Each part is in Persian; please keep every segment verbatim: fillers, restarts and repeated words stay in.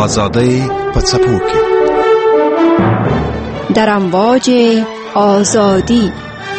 آزادی پڅپوکي در امواج آزادی.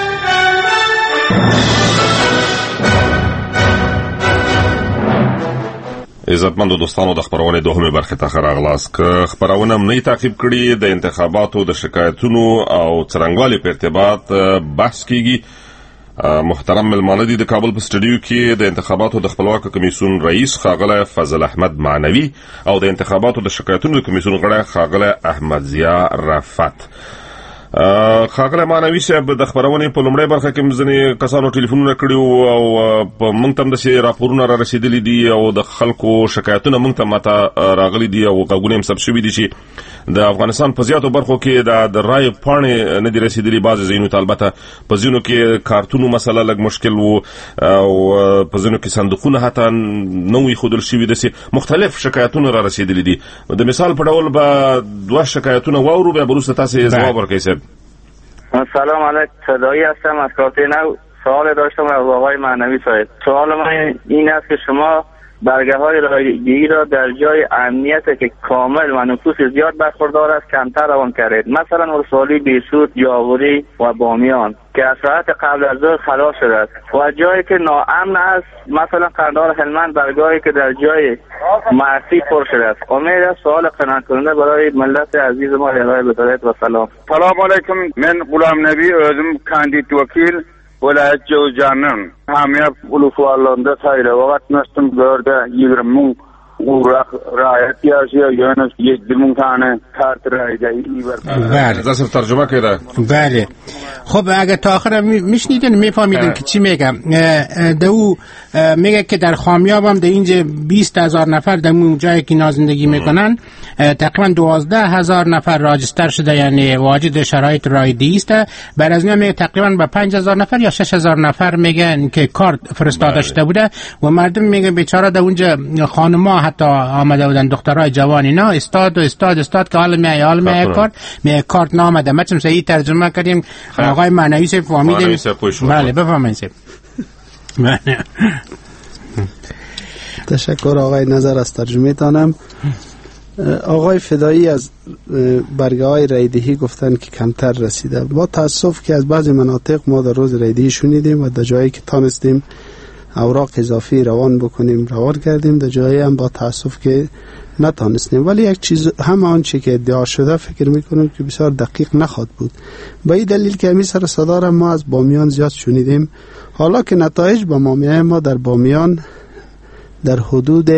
عزتمندو دوستانو، د خبرونې دوهمه برخه ته راغلاست. که خبرونه مې تعقیب کړي د انتخاباتو د شکایتونو او څرنګوالي په ارتباط بحث کیږي. محترم ملمانه دي د کابل په سټډیو کې د انتخاباتو د خپلواکه کمیسیون رئیس خاغله فضل احمد معنوي او د انتخاباتو د شکایتونو د کمیسیون غړی خاغله احمد ضیا رفعت. خاغله معنوي صاحب، د خبرونې په لومړۍ برخه کې مزنه کسانو ټلیفونونه کړیو او په مونږ ته د سي راپورونه را رسیدلي دي او د خلکو شکایتونه مونږ ته ماته راغلي دي او غوښنه هم سب شوې دي چې د افغانستان په زیاتو برخو کې د رای پاڼې نه دي رسیدلي. بعض ځینو البته په ځینو کې کارتونو مسله لږ مشکل وو او په ځینو کې صندوقونه حتی نوې خودل شوي دي. مختلف شکایتونه را رسیدلي دي. د مثال په ډول به دوه شکایتونه واورو، بیا وروسته تاسو ځواب ورکړئ. سلام علیکم، صدایی هستم از کارت نو. سوال داشتم از آقای معنوی صاحب. سوال من این است که شما برگه های رایگیری را در جای امنیت که کامل و نفوس زیاد برخوردار است کمتر روان کردید، مثلا ولسوالی، بیسود، جاوری و بامیان که از ساعت قبل از ظهر خلاص شده است و جایی که ناامن است مثلا قندهار هلمند برگاهی که در جای معصی پر شده است. امید است سوال قناعت کننده برای ملت عزیز ما ارائه بشود و سلام. سلام علیکم، من غلام نبی özüm کاندید وکیل ولایت جوزجانم. همه ولسوالانده خیر وقت نستم برده یگرمون اورخ رایتی است یا یعنی یک دمون تانه کارت رایگیری برد. بله، دست ترجمه کرده. بله. خب اگه تا آخر میشنیدین میفهمیدین که چی میگم. دو میگه که در خامیاب هم در اینجا بیست هزار نفر در اون جایی که اینا زندگی میکنن تقریبا دوازده هزار نفر راجستر شده، یعنی واجد شرایط رایدی است. بعد از میگه تقریبا به پنج هزار نفر یا شش هزار نفر میگن که کارت فرستاده شده بوده و مردم میگه بیچاره در اونجا خانم‌ها حتی آمده بودن، دخترای جوان اینا استاد و استاد استاد که حالا میای حالا میای کارت میای کارت نامده. ما چون صحیح ترجمه کردیم آقای معنوی صاحب فهمیدیم. بله بفرمایید. بله تشکر آقای نظر از ترجمه تانم. آقای فدایی از برگه های رایدهی گفتن که کمتر رسیده. با تاسف که از بعضی مناطق ما در روز رایدهی شنیدیم و در جایی که تانستیم اوراق اضافی روان بکنیم روان کردیم، در جایی هم با تاسف که نتانستیم. ولی یک چیز هم آنچه که ادعا شده فکر میکنم که بسیار دقیق نخواد بود. با این دلیل که همی سر صدا را ما از بامیان زیاد شنیدیم. حالا که نتایج با ما میاد، ما در بامیان در حدود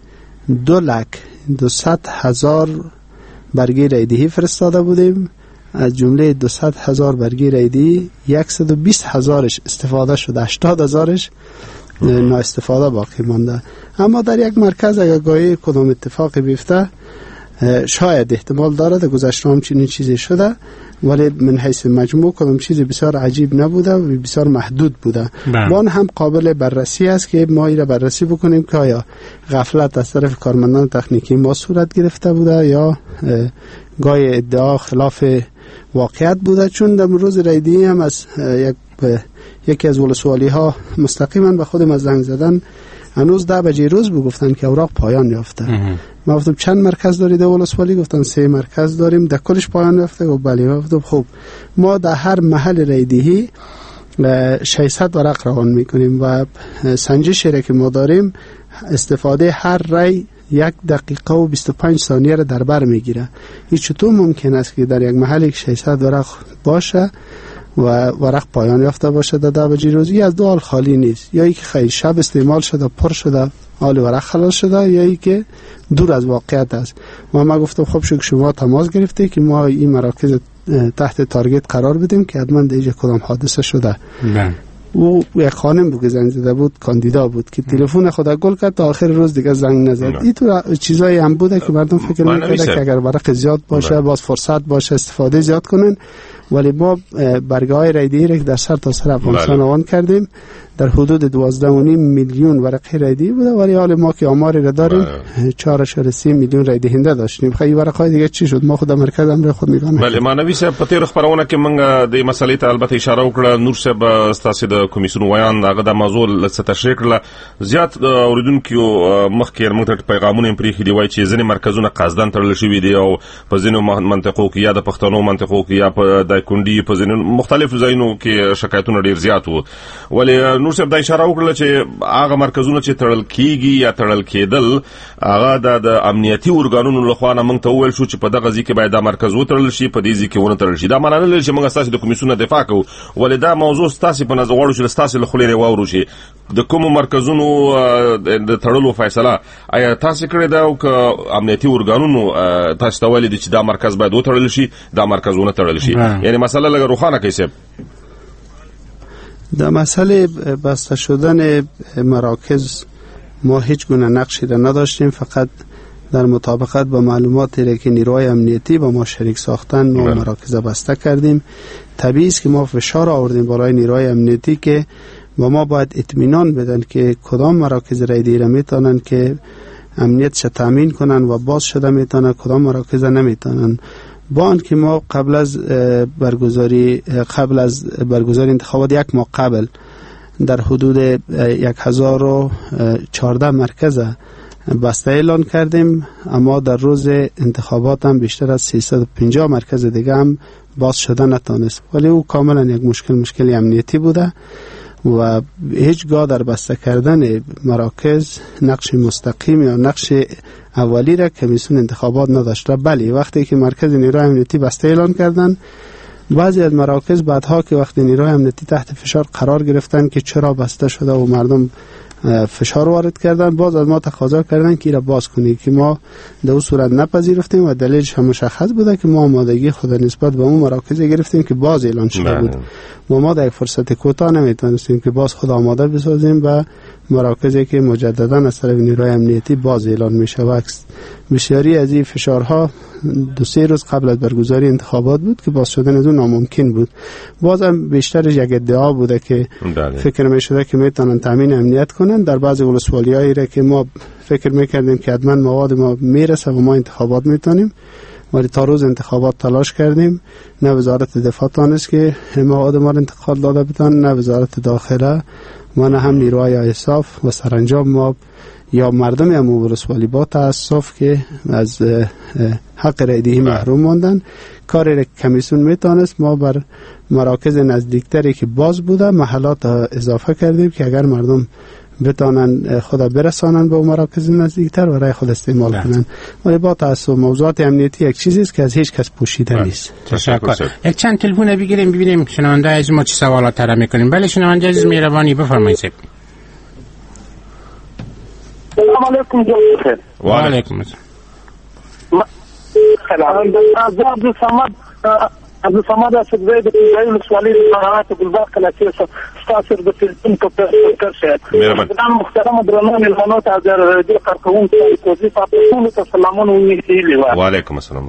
دو لک دوصد هزار برگه رایدهی فرستاده بودیم. از جمله دوصد هزار برگه رایدهی صد و بیست هزارش استفاده شده، هشتاد هزارش نااستفاده باقی مانده. اما در یک مرکز اگر گاهی کدام اتفاق بیفته شاید احتمال داره در گذشته هم چنین چیزی شده، ولی من حیث مجموع کدام چیزی بسیار عجیب نبوده و بسیار محدود بوده. وان هم قابل بررسی است که ما این را بررسی بکنیم که آیا غفلت از طرف کارمندان تکنیکی ما صورت گرفته بوده یا گاهی ادعا خلاف واقعیت بوده. چون در روز رایدهی هم از یک یکی از ولسوالی ها مستقیما به خودم از زنگ زدن هنوز ده بجه روز بگفتن که اوراق پایان یافته. ما گفتم چند مرکز دارید ولسوالی؟ گفتن سه مرکز داریم. در کلش پایان یافته؟ گفت بله. گفتم خب ما در هر محل رایدهی ششصد ورق روان میکنیم و سنجش را که ما داریم استفاده هر رای یک دقیقه و بیست و پنج ثانیه را در بر میگیره. این چطور ممکن است که در یک محل ششصد ورق باشه و ورق پایان یافته باشه در ده بجه روزی؟ از دو حال خالی نیست. یا ای که خیلی شب استعمال شده پر شده حال ورق خلاص شده، یا ای که دور از واقعیت است. و ما گفتم خب شو شما تماس گرفته که ما این مراکز تحت تارگت قرار بدیم که حتما دیگه کدام حادثه شده. نه او یک خانم بود که زنگ زده بود، کاندیدا بود که تلفن خدا گل کرد تا آخر روز دیگه زنگ نزد. این تو چیزایی هم بوده که مردم فکر می‌کردن که اگر ورق زیاد باشه باز فرصت باشه استفاده زیاد کنن. ولی ما برگه‌های رایدهی را در سر تا سر افغانستان روان کردیم. در حدود دوازده و نیم میلیون ورقه رایدهی بوده، ولی حال ما که آماری را داریم چهار اشاره سه میلیون رای دهنده داشتیم. خیلی ورقه دیگه چی شد؟ ما خود مرکز امر خود نگاه نکردیم. بله مانوي صاحب په تیر خبرونه کې موږ د مسلې ته البته اشاره وکړه. نور صاحب ستاسو د کمیسیون ویان هغه د موضوع لڅ تشریح کړه. زیات اوریدونکو مخکې موږ ته پیغامونه پرې خېدي وای چې ځینې مرکزونه قصدن تړل شوي دي او په ځینو منطقو کې یا د پښتنو منطقو کې یا په د کونډي په ځینو مختلف ځایونو کې شکایتونه ډیر زیات وو. ولی نور صاحب د اشاره وکړه چې هغه مرکزونه چې تړل کیږي یا تړل کېدل هغه د امنیتي ارګانونو لخوا نه موږ ته وویل شو چې په دغه ځای کې باید دا مرکز وتړل شي، په دې ځای کې ونه تړل شي. دا معنی نه لري چې موږ ستاسو د کمیسیون دفاع کوو، ولې دا موضوع ستاسو په نظر غواړو چې ستاسو له خلې واورو شي د کوم مرکزونو د تړلو فیصله آیا تاسو کړی دا او امنیتي ارګانونو تاسو ته ویلي چې دا مرکز باید وتړل شي، دا مرکز ونه تړل شي؟ یعنی مسله لږ روښانه کړئ صاحب. در مسئله بسته شدن مراکز ما هیچ گونه نقشی را نداشتیم، فقط در مطابقت با معلوماتی که نیروهای امنیتی با ما شریک ساختن ما مراکز بسته کردیم. طبیعی است که ما فشار آوردیم بالای نیروهای امنیتی که با ما باید اطمینان بدن که کدام مراکز رایدهی را میتونن که امنیتش تامین کنن و باز شده میتونن، کدام مراکز نمیتونن. با آنکه ما قبل از برگزاری قبل از برگزاری انتخابات یک ماه قبل در حدود یک هزار و چهارده مرکز بسته اعلان کردیم، اما در روز انتخابات هم بیشتر از سیصد و پنجاه مرکز دیگه هم باز شده نتونست، ولی او کاملا یک مشکل مشکلی امنیتی بوده و هیچگاه در بسته کردن مراکز نقش مستقیم یا نقش اولی را کمیسیون انتخابات نداشته. بله وقتی که مرکز نیروی امنیتی بسته اعلان کردن، بعضی از مراکز بعدها که وقتی نیروی امنیتی تحت فشار قرار گرفتن که چرا بسته شده و مردم فشار وارد کردن، باز از ما تقاضا کردن که را باز کنی، که ما در اون صورت نپذیرفتیم و دلیلش هم مشخص بوده که ما آمادگی خود نسبت به اون مراکز گرفتیم که باز اعلان شده بود و ما در یک فرصت کوتاه نمیتونستیم که باز خود آماده بسازیم و مراکزی که مجددا از طرف نیروی امنیتی باز اعلان میشه. و بسیاری از این فشارها دو سه روز قبل از برگزاری انتخابات بود که باز شدن از اون ناممکن بود. بازم بیشترش یک ادعا بوده که داده. فکر میشده که میتونن تامین امنیت کنن در بعضی ولسوالیایی را که ما فکر میکردیم که حتما مواد ما میرسه و ما انتخابات میتونیم، ولی تا روز انتخابات تلاش کردیم، نه وزارت دفاع تانست که مواد ما را انتقال داده بتن، نه وزارت داخله و نه هم نیروهای انصاف، و سرانجام ما یا مردم امو ولسوالی با تاسف که از حق رایدهی محروم ماندن. کاری را کمیسیون میتونست ما بر مراکز نزدیکتری که باز بوده محلات اضافه کردیم که اگر مردم بتانن خدا برسانن به مراکز نزدیکتر و رای خود استعمال بله. کنن. ولی با تاسف موضوعات امنیتی یک چیزی است که از هیچ کس پوشیده نیست. تشکر. یک چند تلفن بگیریم ببینیم شنونده از ما چه سوالات طرح میکنیم. بله شنونده عزیز مهربانی بفرمایید. سلام علیکم جناب. و علیکم السلام. عبد الصمد عبد الصمد اسدوی د پنځایي ولسوالۍ د قرارات ګلباغ کلاچې ستاسو د تلفون په تر شه مهربان محترم درنو ملمنو ته د دې کارکونکو کوزي په ټول ته سلامونه ویلي و. وعلیکم السلام.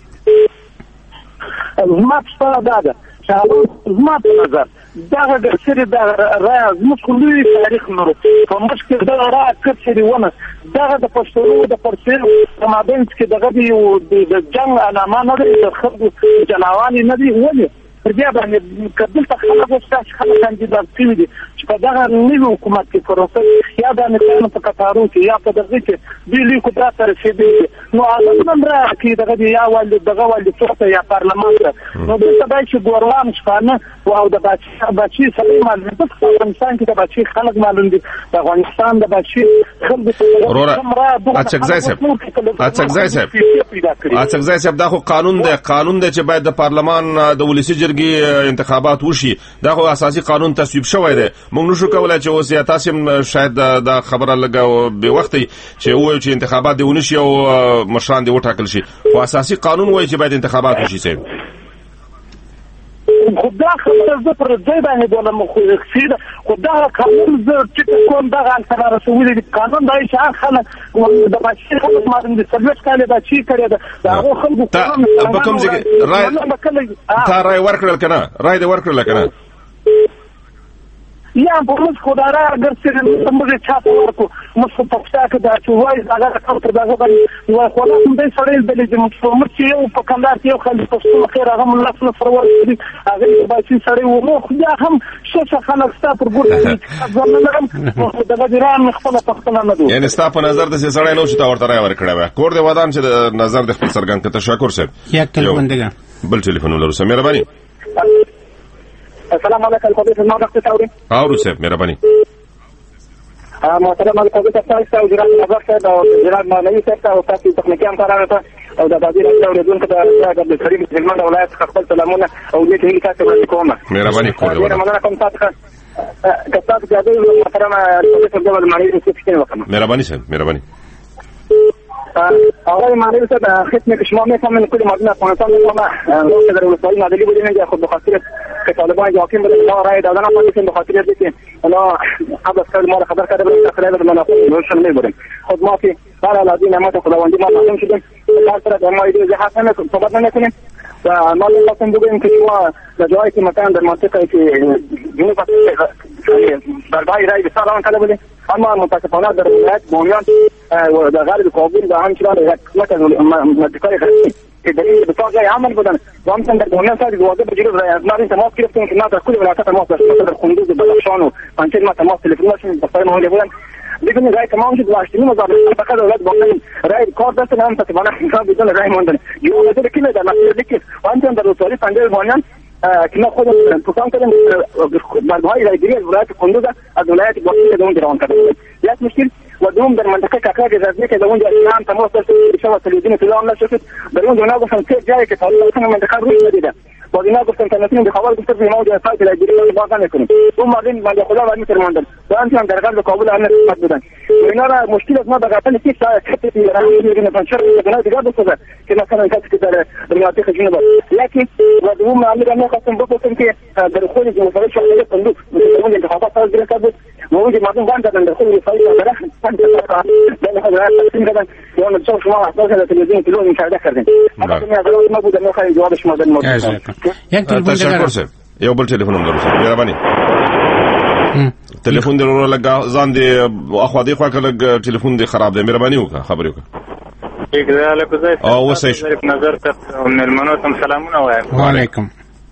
زما په داده زما په نظر دغه د سری د راز مسکولي تاریخ نور په مشکل د راز کړي ونه دغه د پښتون د پرسیر په مابین کې دغه د جنگ علامه نه د خلکو جلاوانی نه دی ولې پر دې باندې کډل ته خلک وسته خلک کاندیدات کړي دي چې په دغه نوی حکومت کې پروسه یا د نظام په کتارو کې یا په دغه کې د لیکو د تر رسیدي نو اعظم نمبر کې دغه یا ول دغه ول څه یا پارلمان نو د سبا چې ګورلان شپانه او د بچي بچي سلیمان د افغانستان کې د بچي خلک معلوم دي د افغانستان د بچي خلک اڅکزای صاحب اڅکزای صاحب اڅکزای صاحب دا خو قانون دی قانون دی چې باید د پارلمان د ولسی جرګې انتخابات وشي. دا خو اساسي قانون تصویب شوی دی. موږ نشو کولای چې اوس یا تاسو شاید دا خبره لګاو به وخت چې وایي چې انتخابات دی ونشي او مشران دی وټاکل شي، خو اساسي قانون وایي چې باید انتخابات وشي. صاحب خدا خبره زه پر ځای باندې بولم خو اکسید خدا قانون زه چې کوم دغه سره رسولي دي قانون دای چې خلک د بچی خلک مارم دي سرویس کاله بچی کړی دا هغه خلکو په کوم ځای رای تا رای ورکړل کنه رای دې ورکړل کنه یا په موږ خدای اگر سره موږ چاته ورکو موږ په پښتا کې دا چې وایي هغه کاونټر دا غوړي نو خو لا هم دې سره دې چې موږ چې یو په کندهار کې یو خلک په خیر هغه موږ لاس نه فرور دي هغه به چې سره و مو خو یا هم څه څه خلک ستاسو پر ګور ځنه دغه ایران خپل پښتنه نه دوه یعنی ستاسو په نظر د سړی نو چې تا ورته راي ورکړی و کور دی ودان چې نظر د خپل سرګن ته تشکر صاحب یک تلیفون دیگه بل تلیفون ولرو سم مهرباني السلام علیکم خدای ما وخت تاوري اورو صاحب مهرباني محترم خدای تاسو او جناب نظر صاحب او جناب مولوي صاحب او تاسو تخنیکی همکارانو ته او د بازار اوریدونکو ته د کریم هلمند ولایت خپل سلامونه او دې ته تاسو باندې کومه مهرباني کور دی مننه کوم تاسو کتاب جادو محترم خدای صاحب د معنی څه وکړه مهرباني صاحب مهرباني آقای معنی صاحب خدمت شما میفهمین کل مردم افغانستان میفهمه که در ولسوالی نادلی بودیم اینجا خود بخاطر که طالبان حاکم بودن لا رای دادن افغانستان بخاطر از اینکه لا قبل از کار ما را خبر کرده بودیم تخریب در مناطق روشن میبودیم خود ما که بر علاوه نعمت خداوندی ما معلوم شدیم هر طرف در ما ایده زحمت نمیکنیم صحبت نمیکنیم و ما لازم بگوییم که شما در جایی که مثلا در منطقه که جنوب بربای رای بسیار آن کرده بودیم اما متاسفانه در ولایت بامیان و در غرب کابل و همچنان یک منطقه غربی که در این بسیار جای عمل بودن و همچنان در بامیان ساعت واضح بجرد ما این تماس گرفتیم که ما در کل ولایت تماس داشتیم مثلا در خندوز بدخشان و پنچیر ما تماس تلفن داشتیم دفتر ما اونجا بودن ببینید رای تمام شد و هشتمین هزار فقط دولت بامیان رای کار داشتن هم متاسفانه انسان بدون رای ماندن یه وزیر کی در مسئله دیگه و همچنان در ولسوالی پنجره بامیان که ما خودمون پروگرام کردیم برگاهای رایگیری از ولایت کندوز از ولایت بامیان اون درام کردیم یک مشکل و دوم در منطقه کاکاج زازنی که در اونجا هم تماس داشت شما تلویزیون اطلاع نشد در اون جناب گفتن سه جایی که طالبان منطقه روی ندیده با اینا گفتن که نتونیم خبر گفتن که ما اونجا فایت رایگیری باز نکنیم اون مردم من خدا و میتر ماندن و همچنان در غرب کابل هم نسبت بدن اینا را مشکل از ما در غرب نیست که خطی رایگیری نکنن چرا بنا دیگه بسازه که مثلا کسی که در مناطق جنوب لكن و دوم امر ما خواستم بگم که در خود جمهوری اسلامی صندوق اون انتخابات صادر کرد و اون مردم باند در خود فایت داره در حضرات تصمیم کردن یا نشون شما احساس در تلویزیون تلویزیون مشاهده کردین اما که ما بود ما خیلی جوابش ما در مورد یک تلیفون دیگه یو بل تلیفون هم درو مهرباني تلیفون درو لګا ځان دې اخو دې خو کله تلیفون دې خراب دی مهرباني وکړه خبرې وکړه اګزاله کو زه او وسې نظر ته ملمنو تم سلامونه وایم وعلیکم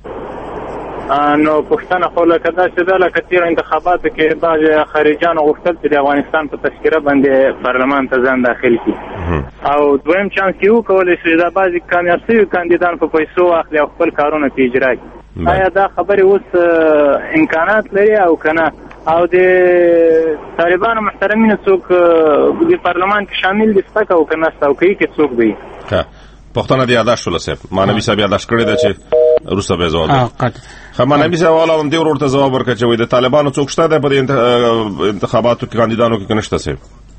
نو پښتنه خو لکه دا چې دا لکه تیر انتخابات کې بعض خارجيان غوښتل چې د افغانستان په تشکیله باندې پارلمان ته ځان داخل کړي او دویم چانس یو کولای شي دا بعضی کامیاب شوي کاندیدان په پیسو اخلي او خپل کارونه په اجرا کوي آیا دا خبرې اوس امکانات لري او کنه او د طالبانو محترمینو څوک د پارلمان کې شامل دي ستک او کنه ستو کوي کې څوک دی ها پښتنه دی یاداش شول صاحب مانوي صاحب یاداش کړی دی چې روسه به زوال خو مانوي صاحب والا هم دی ورته جواب ورکړي چې د طالبانو څوک شته د انتخاباتو کې کاندیدانو کې کنيشته صاحب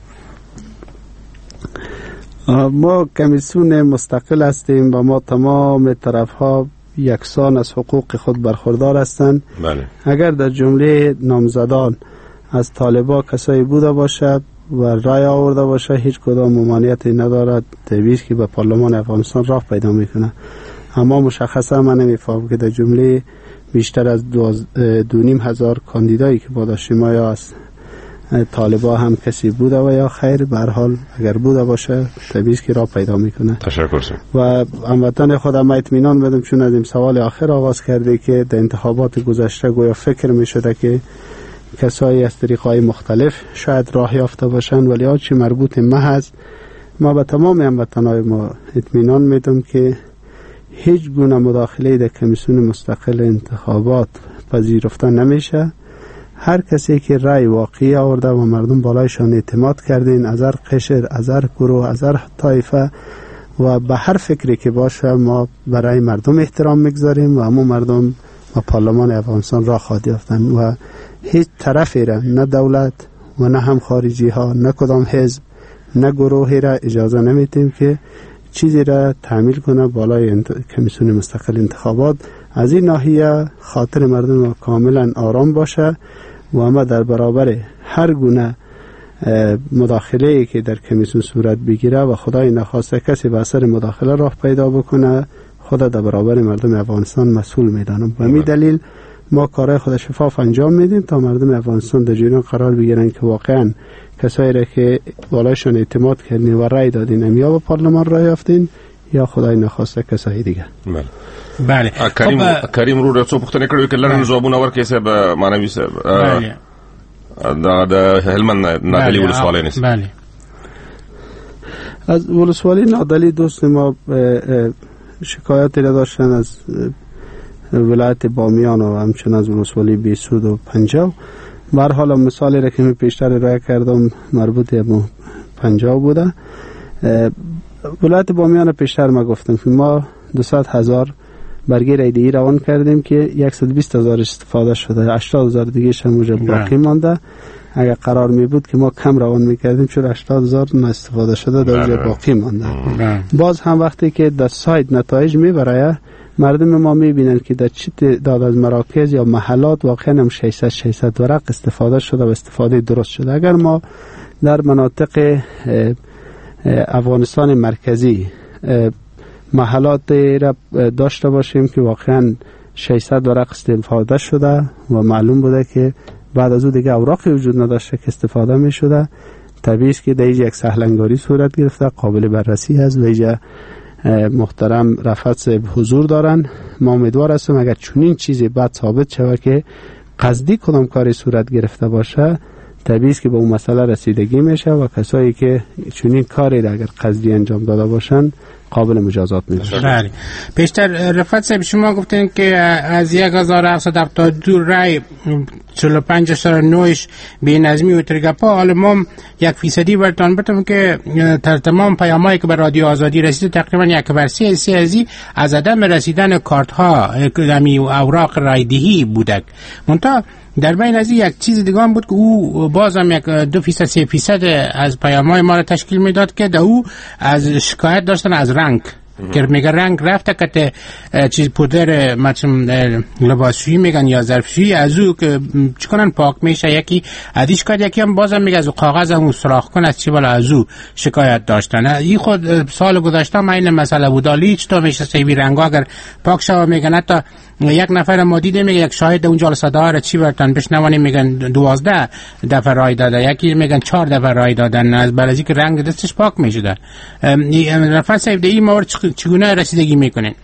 ما کمیسیون مستقل هستیم و ما تمام طرف‌ها یکسان از حقوق خود برخوردار هستند. بله. اگر در جمله نامزدان از طالبا کسایی بوده باشد و رای آورده باشه هیچ کدام ممانعتی ندارد دویش که به پارلمان افغانستان راه پیدا میکنه. اما مشخصا من نمیفهم که در جمله بیشتر از دو, دو نیم هزار کاندیدایی که با داشتیم یا است طالبا هم کسی بوده و یا خیر به هر حال اگر بوده باشه طبیعی که راه پیدا میکنه. تشکر سر. و هموطن خودم اطمینان بدم چون از این سوال آخر آغاز کرده که در انتخابات گذشته گویا فکر میشده که کسایی از طریقهای مختلف شاید راه یافته باشند ولی آنچه مربوط محض ما به تمام هموطنهای ما اطمینان میدم که هیچ گونه مداخله در کمیسیون مستقل انتخابات پذیرفته نمیشه. هر کسی که رای واقعی آورده و مردم بالایشان اعتماد کردین از هر قشر از هر گروه از هر طایفه و به هر فکری که باشه ما برای مردم احترام میگذاریم و همون مردم و پارلمان افغانستان را خواهد یافتن و هیچ طرفی را نه دولت و نه هم خارجی ها نه کدام حزب نه گروهی را اجازه نمیدیم که چیزی را تعمیل کنه بالای انت... کمیسیون مستقل انتخابات. از این ناحیه خاطر مردم کاملا آرام باشه و اما در برابر هر گونه مداخله که در کمیسیون صورت بگیره و خدای نخواسته کسی به اثر مداخله راه پیدا بکنه خدا در برابر مردم افغانستان مسئول میدانم. و می دلیل ما کارهای خود شفاف انجام میدیم تا مردم افغانستان در جریان قرار بگیرن که واقعا کسایی را که بالایشان اعتماد کردین و رای دادین یا به پارلمان رای یافتین یا خدای نخواسته کسای دیگه. بله بله. کریم خب کریم رو رسو پختنه کړو کې لرن جوابونه ورکې صاحب مانوي صاحب. بله. دا د هلمند نادلی ولسوالۍ نس. بله. از ولسوالی نادلی دوست ما شکایتی را داشتن از ولایت بامیان و همچنین از ولسوالی بیسود و پنجاب. به هر حال مثالی را که من پیشتر ارائه کردم مربوط به پنجاب بوده. ولایت بامیان پیشتر ما گفتم که ما دویست هزار برگه رایده‌ای روان کردیم که صد و بیست هزار استفاده شده، هشتاد هزار دیگه شموجه باقی مانده. اگر قرار می بود که ما کم روان میکردیم چون هشتاد هزار استفاده شده در باقی مانده. باز هم وقتی که در سایت نتایج میبره مردم ما میبینن که در چه تعداد از مراکز یا محلات واقعا هم ششصد ششصد ورق استفاده شده و استفاده درست شده. اگر ما در مناطق افغانستان مرکزی محلات را داشته باشیم که واقعا ششصد ورق استفاده شده و معلوم بوده که بعد از او دیگه اوراقی وجود نداشته که استفاده می شده، طبیعی است که در اینجا یک سهلنگاری صورت گرفته، قابل بررسی هست و اینجا محترم رفعت صاحب حضور دارن. ما امیدوار هستم اگر چنین چیزی بعد ثابت شود که قصدی کدام کاری صورت گرفته باشه، طبیعی است که به اون مسئله رسیدگی میشه و کسایی که چنین کاری را اگر قصدی انجام داده باشن قابل مجازات میشه. بله. پیشتر رفعت صاحب شما گفتین که از یک هزار و هفتصد و هفتاد و دو رای چهل و پنج اشاره نه بی نظمی و ترگپا. حالا ما یک فیصدی برتان بتم که در تمام پیامایی که به رادیو آزادی رسید تقریبا یک بر سی سی ازی از عدم رسیدن کارت ها امی اوراق رایدهی بودک. منتها در بین از یک چیز دیگه هم بود که او بازم یک دو فیصد سه فیصد از پیام‌های ما را تشکیل میداد که در او از شکایت داشتن از رنگ که میگه رنگ رفته که چیز پودر مثلا لباسشویی میگن یا ظرفشویی از او که چکنن پاک میشه. یکی ادیش شکایت، یکی هم بازم میگه از کاغذ هم سوراخ کن از چی بالا از او شکایت داشتن. این خود سال گذشته ما این مسئله بود. هیچ تو میشه سیبی رنگا اگر پاک شوه میگن حتی یک نفر ما دیده میگه یک شاهد اونجا صدا را چی برتن بشنوانی میگن دوازده دفعه رای داده، یکی میگن چهار دفعه رای دادن از برازی که رنگ دستش پاک میشده. رفعت صاحب در این مورد چگونه رسیدگی میکنین؟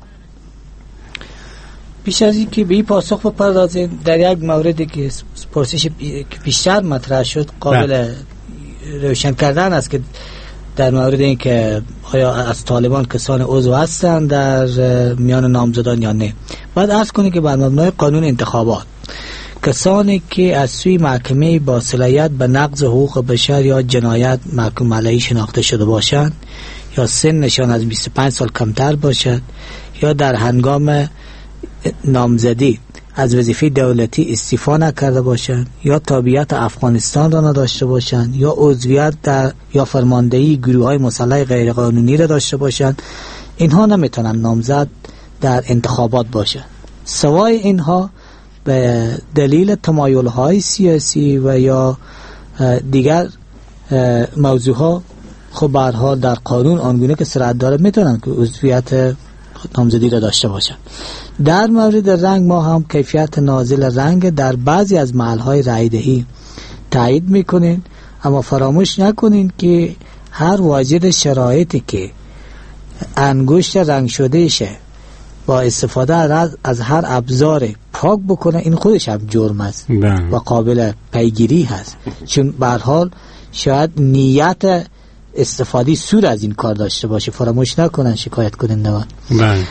پیش از این که به این پاسخ بپردازیم در یک موردی که پرسش بیشتر مطرح شد قابل روشن کردن است که در مورد این که آیا از طالبان کسان عضو هستند در میان نامزدان یا نه. بعد عرض کنید که بر مبنای قانون انتخابات کسانی که از سوی محکمه با صلاحیت به نقض حقوق بشر یا جنایت محکوم علیه شناخته شده باشند یا سنشان از بیست و پنج سال کمتر باشد یا در هنگام نامزدی از وظیفه دولتی استعفا نکرده باشند یا تابعیت افغانستان را نداشته باشند یا عضویت در یا فرماندهی گروه‌های مسلح غیرقانونی را داشته باشند، اینها نمیتونن نامزد در انتخابات باشند. سوای اینها به دلیل تمایل‌های سیاسی و یا دیگر موضوعها خب به هر حال در قانون آنگونه که صورت داره میتونن که عضویت نامزدی را داشته باشند. در مورد رنگ ما هم کیفیت نازل رنگ در بعضی از محل‌های رایدهی تایید میکنین، اما فراموش نکنین که هر واجد شرایطی که انگشت رنگ شده شه با استفاده از هر ابزار پاک بکنه این خودش هم جرم است و قابل پیگیری هست، چون به هر حال شاید نیت استفاده سود از این کار داشته باشه. فراموش نکنن شکایت کنندگان. بله.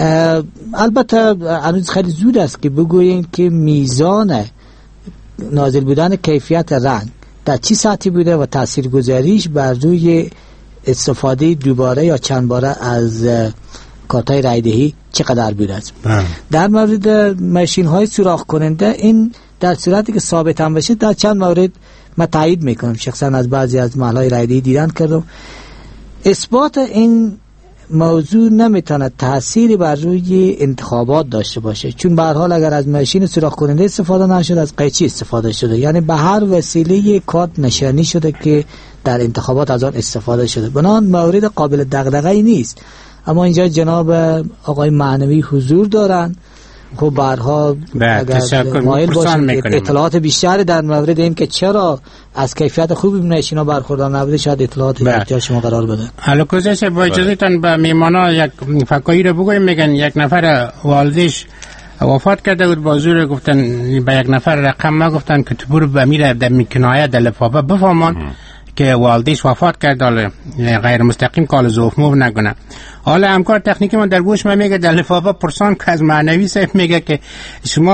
البته هنوز خیلی زود است که بگوییم که میزان نازل بودن کیفیت رنگ در چی سطحی بوده و تاثیرگذاریش بر روی استفاده دوباره یا چند باره از کارتای رایدهی چقدر بوده است. در مورد ماشین های سوراخ کننده این در صورتی که ثابت هم بشه در چند مورد من تایید میکنم، شخصا از بعضی از محل‌های رایدهی دیدن کردم. اثبات این موضوع نمیتونه تأثیری بر روی انتخابات داشته باشه، چون به هر حال اگر از ماشین سوراخ کننده استفاده نشد از قیچی استفاده شده، یعنی به هر وسیله کارت نشانی شده که در انتخابات از آن استفاده شده، بنابراین مورد قابل دغدغه‌ای نیست. اما اینجا جناب آقای معنوی حضور دارن خب برها اگر مایل باشیم اطلاعات بیشتری در مورد این که چرا از کیفیت خوبی اینا برخوردار نبوده شاید اطلاعات در اختیار شما قرار بده. حالا گذشت با اجازهتون به میمانا یک فکایی رو بگویم. میگن یک نفر والدش وفات کرده بود، بازور گفتن به یک نفر رقم ما گفتن که تو برو به میره در کنایه در لفافه بفهمان که والدیش وفات کرد، حالا غیر مستقیم کال زوفمو نکنه. حالا همکار تکنیکی من در گوش من میگه در لفافه پرسان که از معنوی صاحب میگه که شما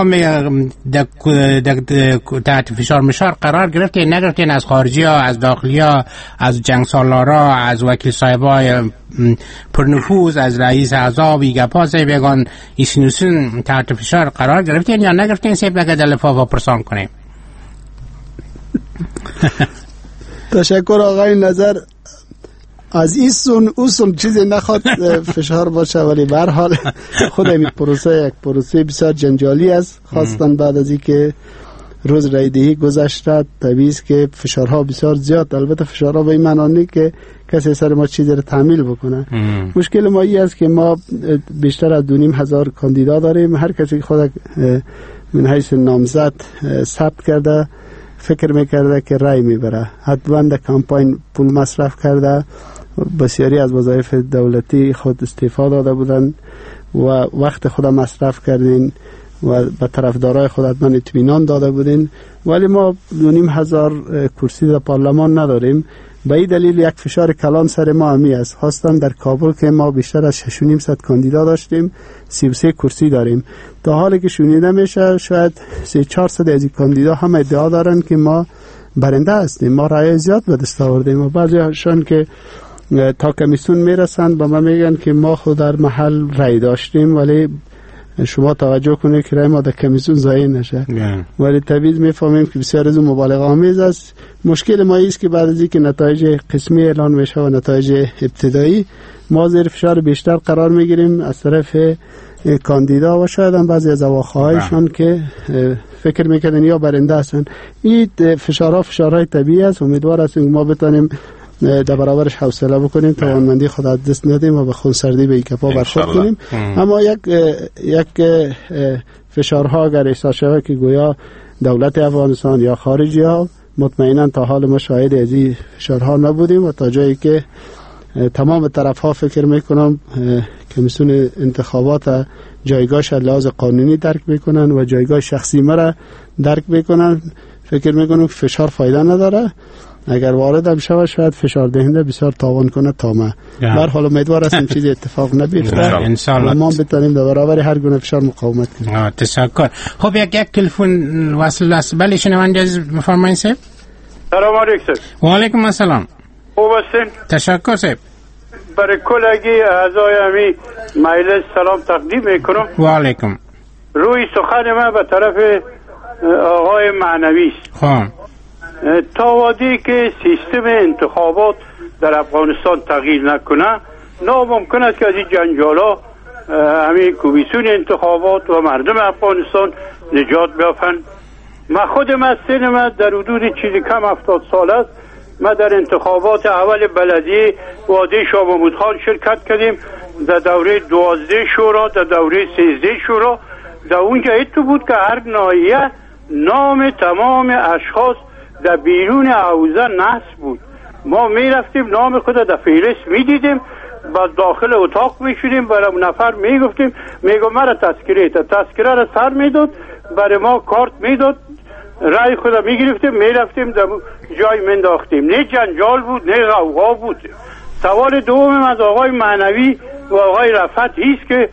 تحت فشار مشار قرار گرفتین نگرفتین از خارجی ها، از داخلی ها، از جنگ سالارا، از وکیل صاحبای پرنفوذ، از رئیس اعضا بیگپا صاحب بگن ایشنوسون تحت فشار قرار گرفتین یا نگرفتین صاحب بگه در لفافه پرسان کنیم؟ تشکر آقای نظر. از این سون او سون چیزی نخواد فشار باشه، ولی به هر حال خود این پروسه یک پروسه بسیار جنجالی است. خاصتاً بعد از اینکه روز رایدهی گذشته طبیعی است که فشارها بسیار زیاد، البته فشارها به این معنی نیست که کسی سر ما چیزی رو تحمیل بکنه. مشکل ما این است که ما بیشتر از دو نیم هزار کاندیدا داریم. هر کسی خود من حیث نامزد ثبت کرده فکر میکرده که رای میبره، حتما در کمپاین پول مصرف کرده، بسیاری از وظایف دولتی خود استعفا داده بودن و وقت خود مصرف کردین و به طرفدارای خود حتما اطمینان داده بودین، ولی ما دو نیم هزار کرسی در پارلمان نداریم. به این دلیل یک فشار کلان سر ما همی است. خواستن در کابل که ما بیشتر از شش و نیم صد کاندیدا داشتیم، سی و سه کرسی داریم. تا حالی که شنیده میشه شاید سه چهار صد از این کاندیدا هم ادعا دارن که ما برنده هستیم، ما رای زیاد به دست آوردیم و بعضی هاشون که تا کمیسیون میرسن با ما میگن که ما خود در محل رای داشتیم، ولی شما توجه کنید که رای ما در کمیسیون ضایع نشه. ولی طبیعی میفهمیم که بسیار از مبالغه آمیز است. مشکل ما است که بعد از اینکه نتایج قسمی اعلان میشه و نتایج ابتدایی، ما زیر فشار بیشتر قرار میگیریم از طرف کاندیدا و شاید هم بعضی از اواخهایشان که فکر میکردن یا برنده هستن. این فشارها فشارهای طبیعی است. امیدوار هستیم ما بتونیم در برابرش حوصله بکنیم، توانمندی خود از دست ندیم و به خونسردی به ایکپا برخورد کنیم. اما یک یک فشارها اگر احساس شود که گویا دولت افغانستان یا خارجی ها، مطمئنا تا حال ما شاهد از این فشارها نبودیم و تا جایی که تمام طرف ها فکر میکنم کمیسیون انتخابات جایگاهش لحاظ قانونی درک میکنن و جایگاه شخصی مرا درک میکنن، فکر میکنم فشار فایده نداره. اگر وارد هم شود شاید فشار دهنده بسیار تاوان کنه تا ما. بر حال امیدوار هستم چیزی اتفاق نبیفته انشالله ما بتونیم در برابر هر گونه فشار مقاومت کنیم. تشکر. خب یک یک تلفن وصل است. بله شنونده بفرمایید صاحب. سلام علیکم. و علیکم السلام. خوب هستین؟ تشکر صاحب. برای کلگی اعضای امی مجلس سلام تقدیم میکنم. و علیکم. روی سخن من به طرف آقای معنوی است. خب تا وقتی که سیستم انتخابات در افغانستان تغییر نکنه ناممکن است که از این جنجالا همین کمیسیون انتخابات و مردم افغانستان نجات بیافند. من خودم از سن من در حدود چیزی کم هفتاد سال است. ما در انتخابات اول بلدیه وادی شاه محمود خان شرکت کردیم، در دوره دوازده شورا، در دوره سیزده شورا. در اونجا ایتو بود که هر ناحیه نام تمام اشخاص در بیرون حوزه نصب بود. ما می رفتیم نام خود در فهرست می دیدیم، بعد داخل اتاق می شدیم، برای نفر می گفتیم میگو مرا تذکره تا تذکره را سر می داد، برای ما کارت می داد، رای خود می گرفتیم، می رفتیم در جای می انداختیم. نه جنجال بود نه غوغا بود. سوال دوم از آقای معنوی و آقای رفعت هیست که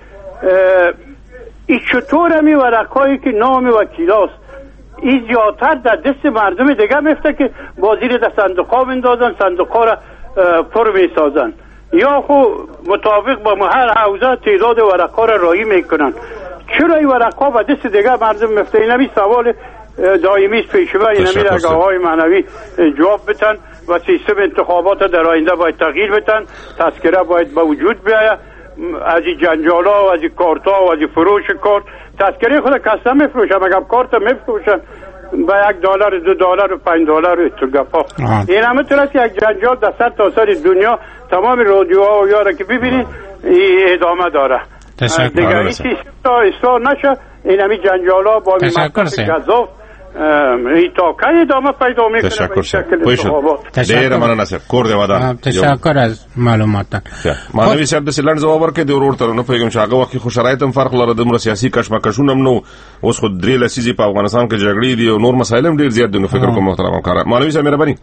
این چطور همی ورقایی که نام وکیلاست این زیادتر در دست مردم دیگه میفته که بازیر در صندوقا بندازن، صندوقا را پر میسازن، یا خو مطابق با هر حوزه تعداد ورقا را رایی میکنن. چرا این ورقا به دست دیگه مردم میفته؟ این همی سوال دائمی است پیشوه. این همی در آقای معنوی جواب بتن و سیستم انتخابات در آینده باید تغییر بتن، تذکره باید با وجود بیاید، از این جنجالا و از این کارتا و از این فروش کارت. تذکره خود کسا میفروشن، مگر کارت میفروشن با یک دلار دو دلار و پنج دلار و تو گپا. این همه طور است یک جنجال در سر تا سر دنیا تمام رادیوها و یارا که ببینید ادامه داره. دیگه این سیستم تا اصلاح نشه این همی جنجالا با تشکر گذاف ای تا که ادامه پیدا میکنه. تشکر سر دیر مننه سر کور دی ودا تشکر از معلوماتتان. مانوي صاحب د سلند جواب ورکړي د ورور تر نه پیغام شاګه وخت خو شرایط هم فرق لري د سیاسي کشمکشونه نو اوس خو درې لسیزې په افغانستان کې جګړې دي او نور مسایل هم ډیر زیات دي. نو فکر کوم محترم کار مانوي صاحب مهرباني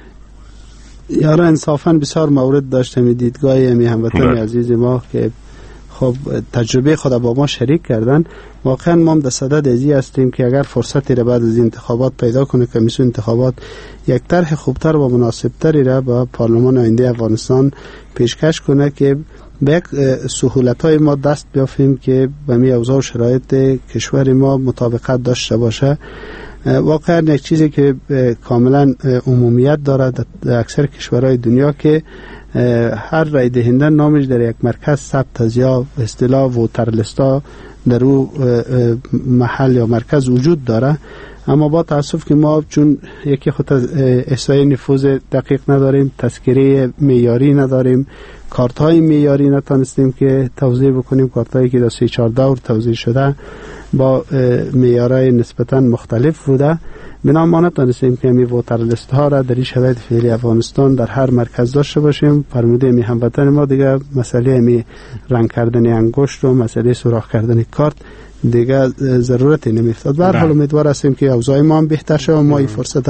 یارا انصافا بسیار مورد داشتم دیدگاهی همی هموطن عزیز ما که خب تجربه خود با ما شریک کردن. واقعا ما هم در صدد ازی هستیم که اگر فرصتی را بعد از انتخابات پیدا کنه کمیسیون انتخابات یک طرح خوبتر و مناسبتری را با پارلمان آینده افغانستان پیشکش کنه که به یک سهولت‌های ما دست بیافیم که به می اوضاع و شرایط کشور ما مطابقت داشته باشه. واقعا یک چیزی که کاملا عمومیت دارد در اکثر کشورهای دنیا که هر رای دهنده نامش در یک مرکز ثبت است یا اصطلاح ووتر لیستا در او محل یا مرکز وجود داره. اما با تاسف که ما چون یکی خود احصای نفوذ دقیق نداریم، تذکره معیاری نداریم، کارت های معیاری نتونستیم که توزیع بکنیم. کارت هایی که در سه چهار دور توزیع شده با معیارهای نسبتا مختلف بوده، بنا ما نتونستیم که همی ووتر لیست ها را در این شرایط فعلی افغانستان در هر مرکز داشته باشیم. فرموده می هموطن ما دیگه مسئله همی رنگ کردن انگشت و مسئله سوراخ کردن کارت دیگه ضرورتی نمیفتاد. به هر حال امیدوار هستیم که اوضاع ما هم بهتر شه و ما این فرصت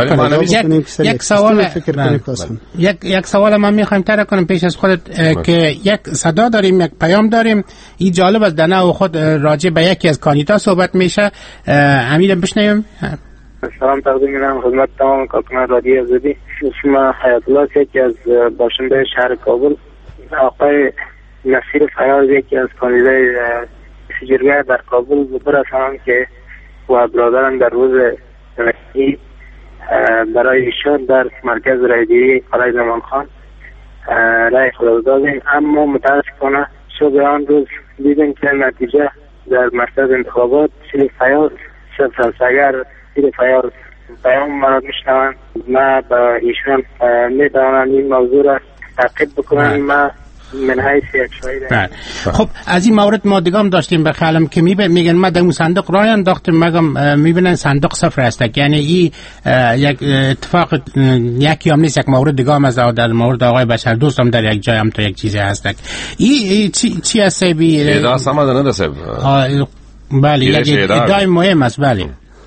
یک سوال یک یک سوال ما میخوایم طرح کنیم پیش از خودت که یک صدا داریم، یک پیام داریم. این جالب است دنا و خود راجع به یکی از کاندیدا صحبت میشه. امیر بشنویم. سلام تقدیم می‌کنم خدمت تمام کارکنان رادیو آزادی. شما حیات الله یکی از باشنده شهر کابل، آقای نصیر فیاض یکی از کاندیدای تجربه در کابل برسانم که و برادرم در روز رای برای ایشان در مرکز رایگیری قلعه زمان خان رای خود دادیم. اما متاسفانه شب آن روز دیدیم که نتیجه در مرکز انتخابات شیر فیاض صفر است. اگر شیر فیاض پیام مرا میشنوند ما با ایشان میتوانم این موضوع را تعقیب بکنم. ما من حیث یک شاید. خب از این مورد ما دیگه هم داشتیم به خیالم که میگن ما در اون صندوق رای انداختیم، مگم میبینن صندوق صفر است. یعنی این یک اتفاق یکی هم نیست، یک مورد دیگه هم از در مورد آقای بشر دوست هم در یک جای هم تو یک چیزی هست. این چی چی است بی ادعا سماد نده سب. بله یک ادعای مهم است. بله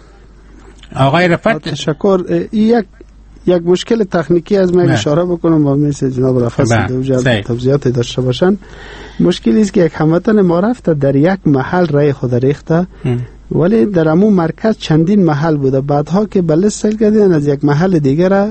آقای رفعت تشکر. یک یک مشکل تکنیکی از من اشاره بکنم با مثل جناب رفعت دوجا توضیحات داشته باشن. مشکلی است که یک هموطن ما رفته در یک محل رای خود ریخته ولی در همون مرکز چندین محل بوده. بعدها که به لیست سیل کردین از یک محل دیگر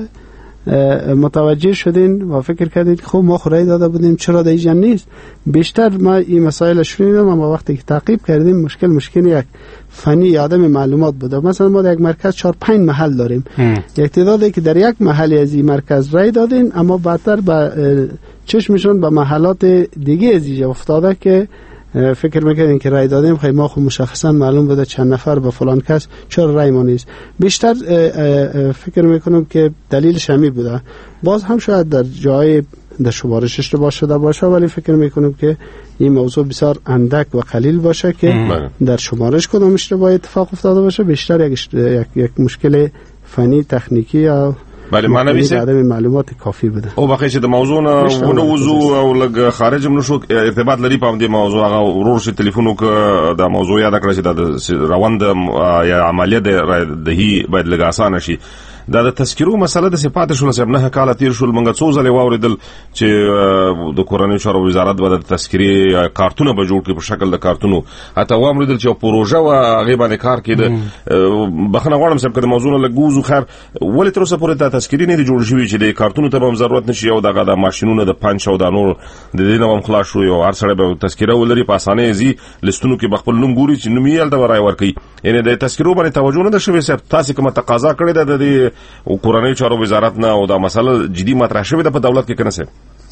متوجه شدین و فکر کردید خب ما رای داده بودیم چرا در اینجا نیست. بیشتر ما این مسائل شنیدم اما وقتی که تعقیب کردیم مشکل مشکل یک فنی یادم معلومات بوده. مثلا ما در یک مرکز چهار پنج محل داریم، یک تعدادی که در یک محل از این مرکز رای دادین اما بعدتر به چشمشون به محلات دیگه از اینجا افتاده که فکر میکردین که رای دادیم خیلی ما خود مشخصا معلوم بوده چند نفر به فلان کس چرا رای ما نیست. بیشتر فکر میکنم که دلیلش همی بوده. باز هم شاید در جای در شمارش اشتباه شده باشه ولی فکر میکنم که این موضوع بسیار اندک و قلیل باشه که در شمارش کدام اشتباه اتفاق افتاده باشه. بیشتر یک, یک, یک مشکل فنی تکنیکی یا بله معنوي سي عدم معلومات کافی بده. او بخې چې د موضوع نه ونه وځو او لګ خارج هم نشو ارتباط لري په دې موضوع. هغه ورور شي ټلیفون وک د موضوع یاد کړی چې د روند یا عملیه د هی باید لګ اسانه شي. دا د تذکرو مسله د صفات شول صاحب نه کال تیر شول منګه څو ځله واوریدل چې د کورنۍ چارو وزارت به د تذکری کارتونه به جوړ کړي په شکل د کارتونو. حتی واوریدل چې پروژه وا غیبه نه کار کړي. بخنه غواړم صاحب کده موضوع له ګوزو خیر ولې تر اوسه پورې د تذکری نه جوړ شوی چې د کارتونو ته هم ضرورت نشي او دغه د ماشينونو د پنځ او د نور د دې نوم خلاص شو او هر سره به تذکره ولري په اسانه ازي لستونو کې بخپل نوم ګوري چې نوم یې د ورای ور کوي. یعنی د تذکرو باندې توجه نه شوی صاحب. تاسو کومه تقاضا کړې ده د او کورنۍ چارو وزارت نه او دا مسله جدي مطرح شوی ده په دولت کې کنه سه.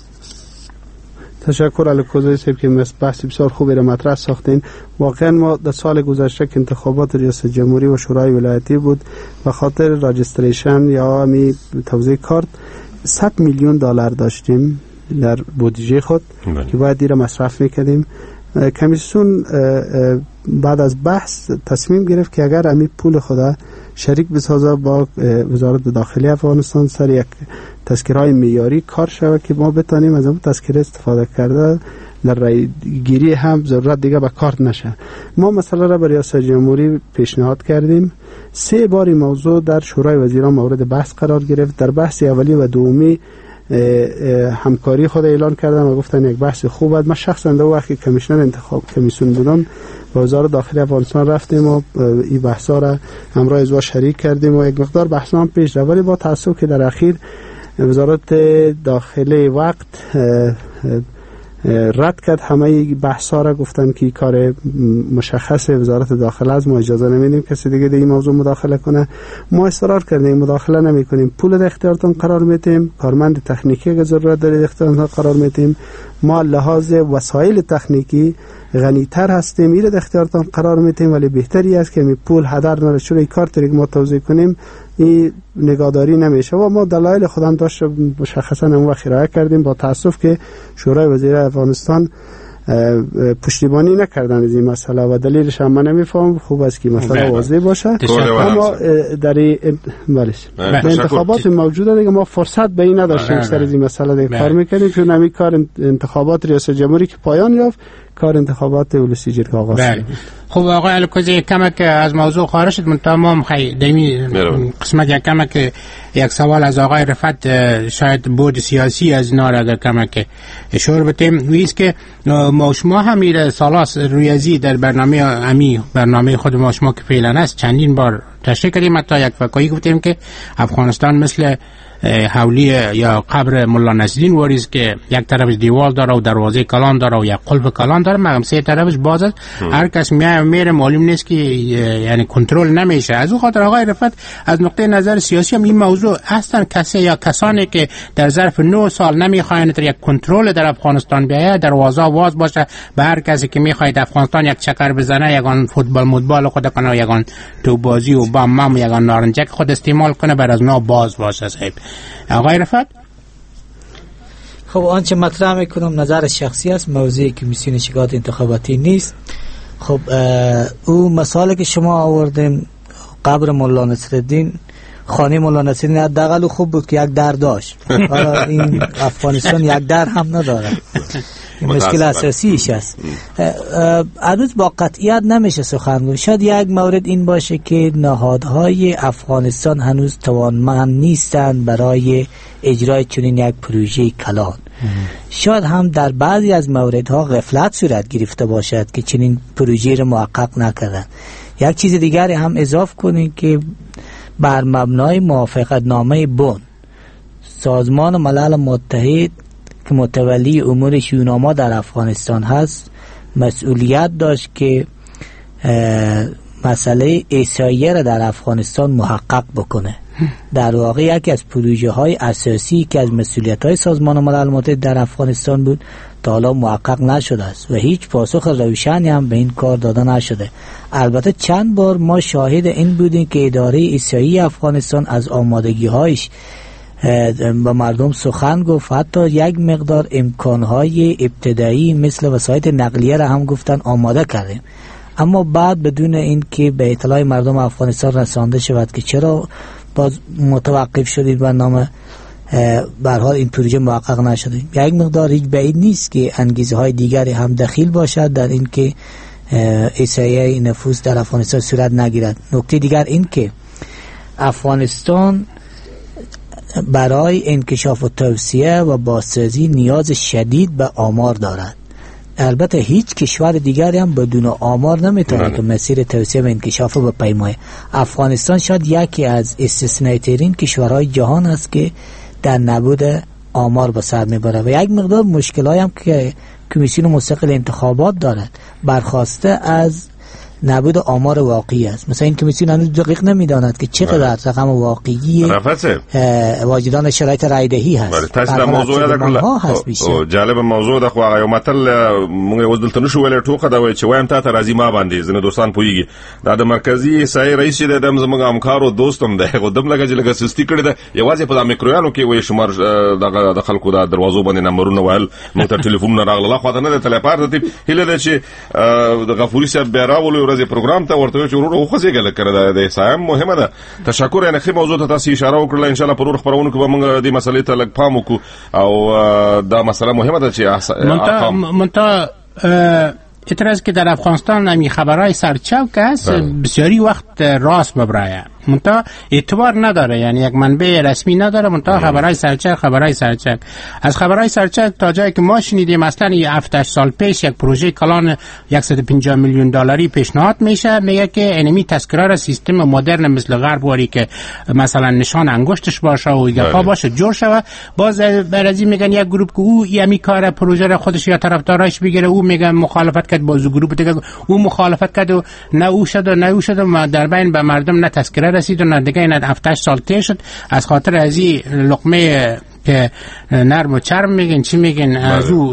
تشکر الکوزای صاحب که بحث بسیار خوبی را مطرح ساختین. واقعا ما در سال گذشته که انتخابات ریاست جمهوری و شورای ولایتی بود به خاطر راجستریشن یا همی توزیع کارت صد میلیون دلار داشتیم در بودجه خود که باید دیر مصرف میکردیم. کمیسیون بعد از بحث تصمیم گرفت که اگر امی پول خدا شریک بسازه با وزارت داخلی افغانستان سر یک تذکرهای معیاری کار شود که ما بتانیم از اون تذکره استفاده کرده در رای گیری هم ضرورت دیگه به کارت نشه. ما مسئله را به ریاست جمهوری پیشنهاد کردیم. سه باری موضوع در شورای وزیران مورد بحث قرار گرفت. در بحث اولی و دومی همکاری خود اعلان کردم و گفتن یک بحث خوب بود. من شخصا در وقتی کمیشنر انتخاب کمیسیون بودم با وزارت داخلی افغانستان رفتیم و این بحثا را همراه از شریک کردیم و یک مقدار بحث هم پیش رفت، ولی با تاسف که در اخیر وزارت داخلی وقت رد کرد همه بحثا را، گفتن که کار مشخص وزارت داخله است، ما اجازه نمیدیم کسی دیگه در این موضوع مداخله کنه. ما اصرار کردیم مداخله نمی کنیم، پول در اختیارتان قرار میتیم، کارمند تکنیکی که ضرورت دارید اختیارتان قرار میتیم، ما لحاظ وسایل تکنیکی غنی‌تر هستیم، این در اختیارتان قرار میتیم، ولی بهتری است که می پول هدر نره. چون این کار طریق ما توضیح کنیم این نگهداری نمیشه و ما دلایل خودم داشت مشخصا اون وقت ارائه کردیم. با تاسف که شورای وزیر افغانستان پشتیبانی نکردن از این مسئله و دلیلش هم من نمیفهم. خوب است که مسئله واضح باشه. اما در انتخابات موجوده دیگه ما فرصت به این نداشتیم سر از این مسئله دیگه کار میکنیم، چون همین کار انتخابات ریاست جمهوری که پایان یافت، کار انتخابات ولسی جرگه آغاز شد. خب آقای الکوزی کمک از موضوع خارج شد، من تمام خیلی دمی قسمت یک کمک یک سوال از آقای رفعت شاید بود سیاسی از نار اگر کمک اشاره بتیم ویست که ما شما هم میره سالاس ریاضی در برنامه امی برنامه خود ما شما که فعلا است چندین بار تشریح کردیم، حتی یک فکایی گفتیم که افغانستان مثل حولی یا قبر مولا نصرالدین واریز که یک طرفش دیوال داره و دروازه کلان داره و یک قلب کلان داره، مگم سه طرفش باز است، هر کس میاد میره، معلوم نیست که یعنی کنترل نمیشه. از اون خاطر آقای رفعت از نقطه نظر سیاسی هم این موضوع اصلا کسی یا کسانی که در ظرف نه سال نمیخواین در یک کنترل در افغانستان بیاید، دروازه واز باشه به هر کسی که میخواید افغانستان یک چکر بزنه، یگان فوتبال مدبال خود کنه، یگان تو بازی و بام مام یگان نارنجک خود استعمال کنه، بر از نو باز باشه. صاحب آقای رفعت، خب آنچه مطرح میکنم نظر شخصی است، موضوع کمیسیون شکایات انتخاباتی نیست. خب او مسائلی که شما آوردیم، قبر مولا نصرالدین، خانه مولا نصرالدین حداقل خوب بود که یک در داشت، حالا این افغانستان یک در هم نداره، این مشکل اساسیش است. هنوز با قطعیت نمیشه سخن گفت. شاید یک مورد این باشه که نهادهای افغانستان هنوز توانمند نیستند برای اجرای چنین یک پروژه کلان. شاید هم در بعضی از موردها غفلت صورت گرفته باشد که چنین پروژه را محقق نکردن. یک چیز دیگری هم اضافه کنید که بر مبنای موافقت نامه بن سازمان ملل متحد که متولی امور شیوناما در افغانستان هست مسئولیت داشت که مسئله عیساییه را در افغانستان محقق بکنه. در واقع یکی از پروژه های اساسی که از مسئولیت های سازمان ملل متحد در افغانستان بود تا حالا محقق نشده است و هیچ پاسخ روشنی هم به این کار داده نشده. البته چند بار ما شاهد این بودیم که اداره عیسایی افغانستان از آمادگی هایش با مردم سخن گفت، حتی یک مقدار امکانهای ابتدایی مثل وسایل نقلیه را هم گفتن آماده کردیم، اما بعد بدون این که به اطلاع مردم افغانستان رسانده شود که چرا باز متوقف شدید برنامه، به هر حال این پروژه محقق نشده. یک مقدار هیچ بعید نیست که انگیزه های دیگری هم دخیل باشد در این که عیساییه نفوس در افغانستان صورت نگیرد. نکته دیگر این که افغانستان برای انکشاف و توسعه و بازسازی نیاز شدید به آمار دارد. البته هیچ کشور دیگری هم بدون آمار نمیتونه که مسیر توسعه و انکشاف رو بپیماید. افغانستان شاید یکی از استثنایی ترین کشورهای جهان است که در نبود آمار به سر میبره و یک مقدار مشکلایی هم که کمیسیون مستقل انتخابات دارد برخواسته از نبود آمار واقعی است. مثلا این کمیسیون هنوز دقیق نمیداند که چقدر رقم واقعی واجدان شرایط رایدهی هست. تاسو دا موضوع دا جالب موضوع دا خو هغه متل موږ اوس دلته نشو ویل ټوکه دا وای چې وایم تا ته راځي ما باندې زنه دوستان پويږي دا د مرکزی سای رئیس د دم زموږ همکارو دوستم دی خو دم لګه چې لګه سستی کړی دا یوازې په میکرویانو کې وای شمار دغه د خلکو دا دروازو باندې نمبرونه وایل نو تر ټلیفون نه راغله خو دا نه د تلیفون ته هله ده چې د غفوري صاحب بیراولو ورځې پروګرام ته ورته چې ورو خو ځګل کړه د سایم مهمه ده. تشکر یعنی خې موضوع ته تاسو اشاره وکړه ان شاء الله پرور خبرونه کوم موږ د مسلې ته لګ پام وکړو او دا مسله مهمه ده چې منتا منتا اعتراض که در افغانستان همی خبرهای سرچوک است بسیاری وقت راست ببرایه منتها اعتبار نداره، یعنی یک منبع رسمی نداره، منتها خبرهای سرچک خبرهای سرچک از خبرهای سرچک تا جایی که ما شنیدیم مثلا هفت سال پیش یک پروژه کلان صد و پنجاه میلیون دلاری پیشنهاد میشه، میگه که انمی تذکره سیستم مدرن مثل غرب واری که مثلا نشان انگشتش باشه و گپا باشه جور شوه. باز برازی میگن یک گروه که او یمی کار پروژه را خودش یا طرفداراش بگیره، او میگه مخالفت کرد، باز گروه دیگه او مخالفت کرد و نه او شد و نه او شد و در بین به مردم نه تذکره رسید و نه دیگه این هفت سال طی شد. از خاطر از این لقمه که نرم و چرم میگن چی میگن از او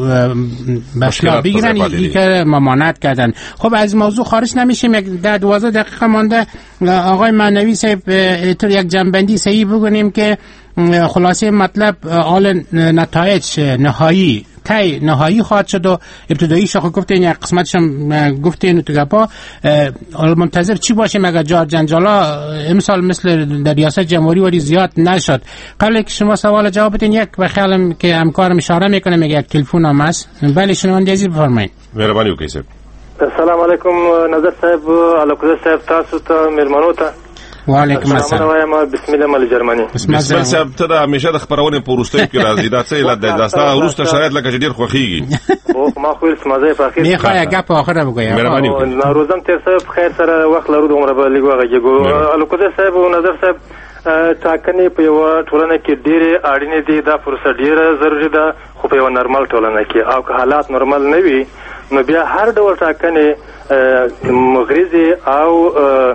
بشلا بگیرن ای که ممانعت کردن. خب از موضوع خارج نمیشیم، یک ده دوازده دقیقه مانده. آقای معنوی صاحب یک جنبندی صحیح بگونیم که خلاصه مطلب آل نتایج نهایی تای نهایی خواهد شد و ابتدایی شاخه گفتین یک قسمتش هم گفتین تو گپا منتظر چی باشیم اگر جار جنجالا امسال مثل در ریاست جمهوری ولی زیاد نشد. قبل که شما سوال جواب بدین یک بخیالم که همکارم اشاره میکنه میگه یک تلفن هم هست. بله شنونده عزیز بفرمایید. مهربانی وکړئ صاحب. السلام علیکم نظر صاحب علاقه صاحب تاسو ته مېلمنو ته وعلیکم السلام. بسم الله مل جرمنی. بسم الله صاحب ته د همیشه د خبرونه پورستۍ کې راځي دا څه علت دی دا ستاسو وروسته شرایط لکه چې ډیر خوخیږي او ما خو سمازه په اخر می خای غپ اخره وګیا مهرباني وکړئ. نوروزم تیر صاحب خیر سره وخت لرو دومره به لګو غږیږو علاقه صاحب او نظر صاحب ټاکنې په یو ټولنه کې ډېرې اړینې دي، دا فرصت ډېره ضروري ده، خو په یو نورمال ټولنه کې او که حالات نورمال نه وي نو بیا هر ډول ټاکنې مغرضي او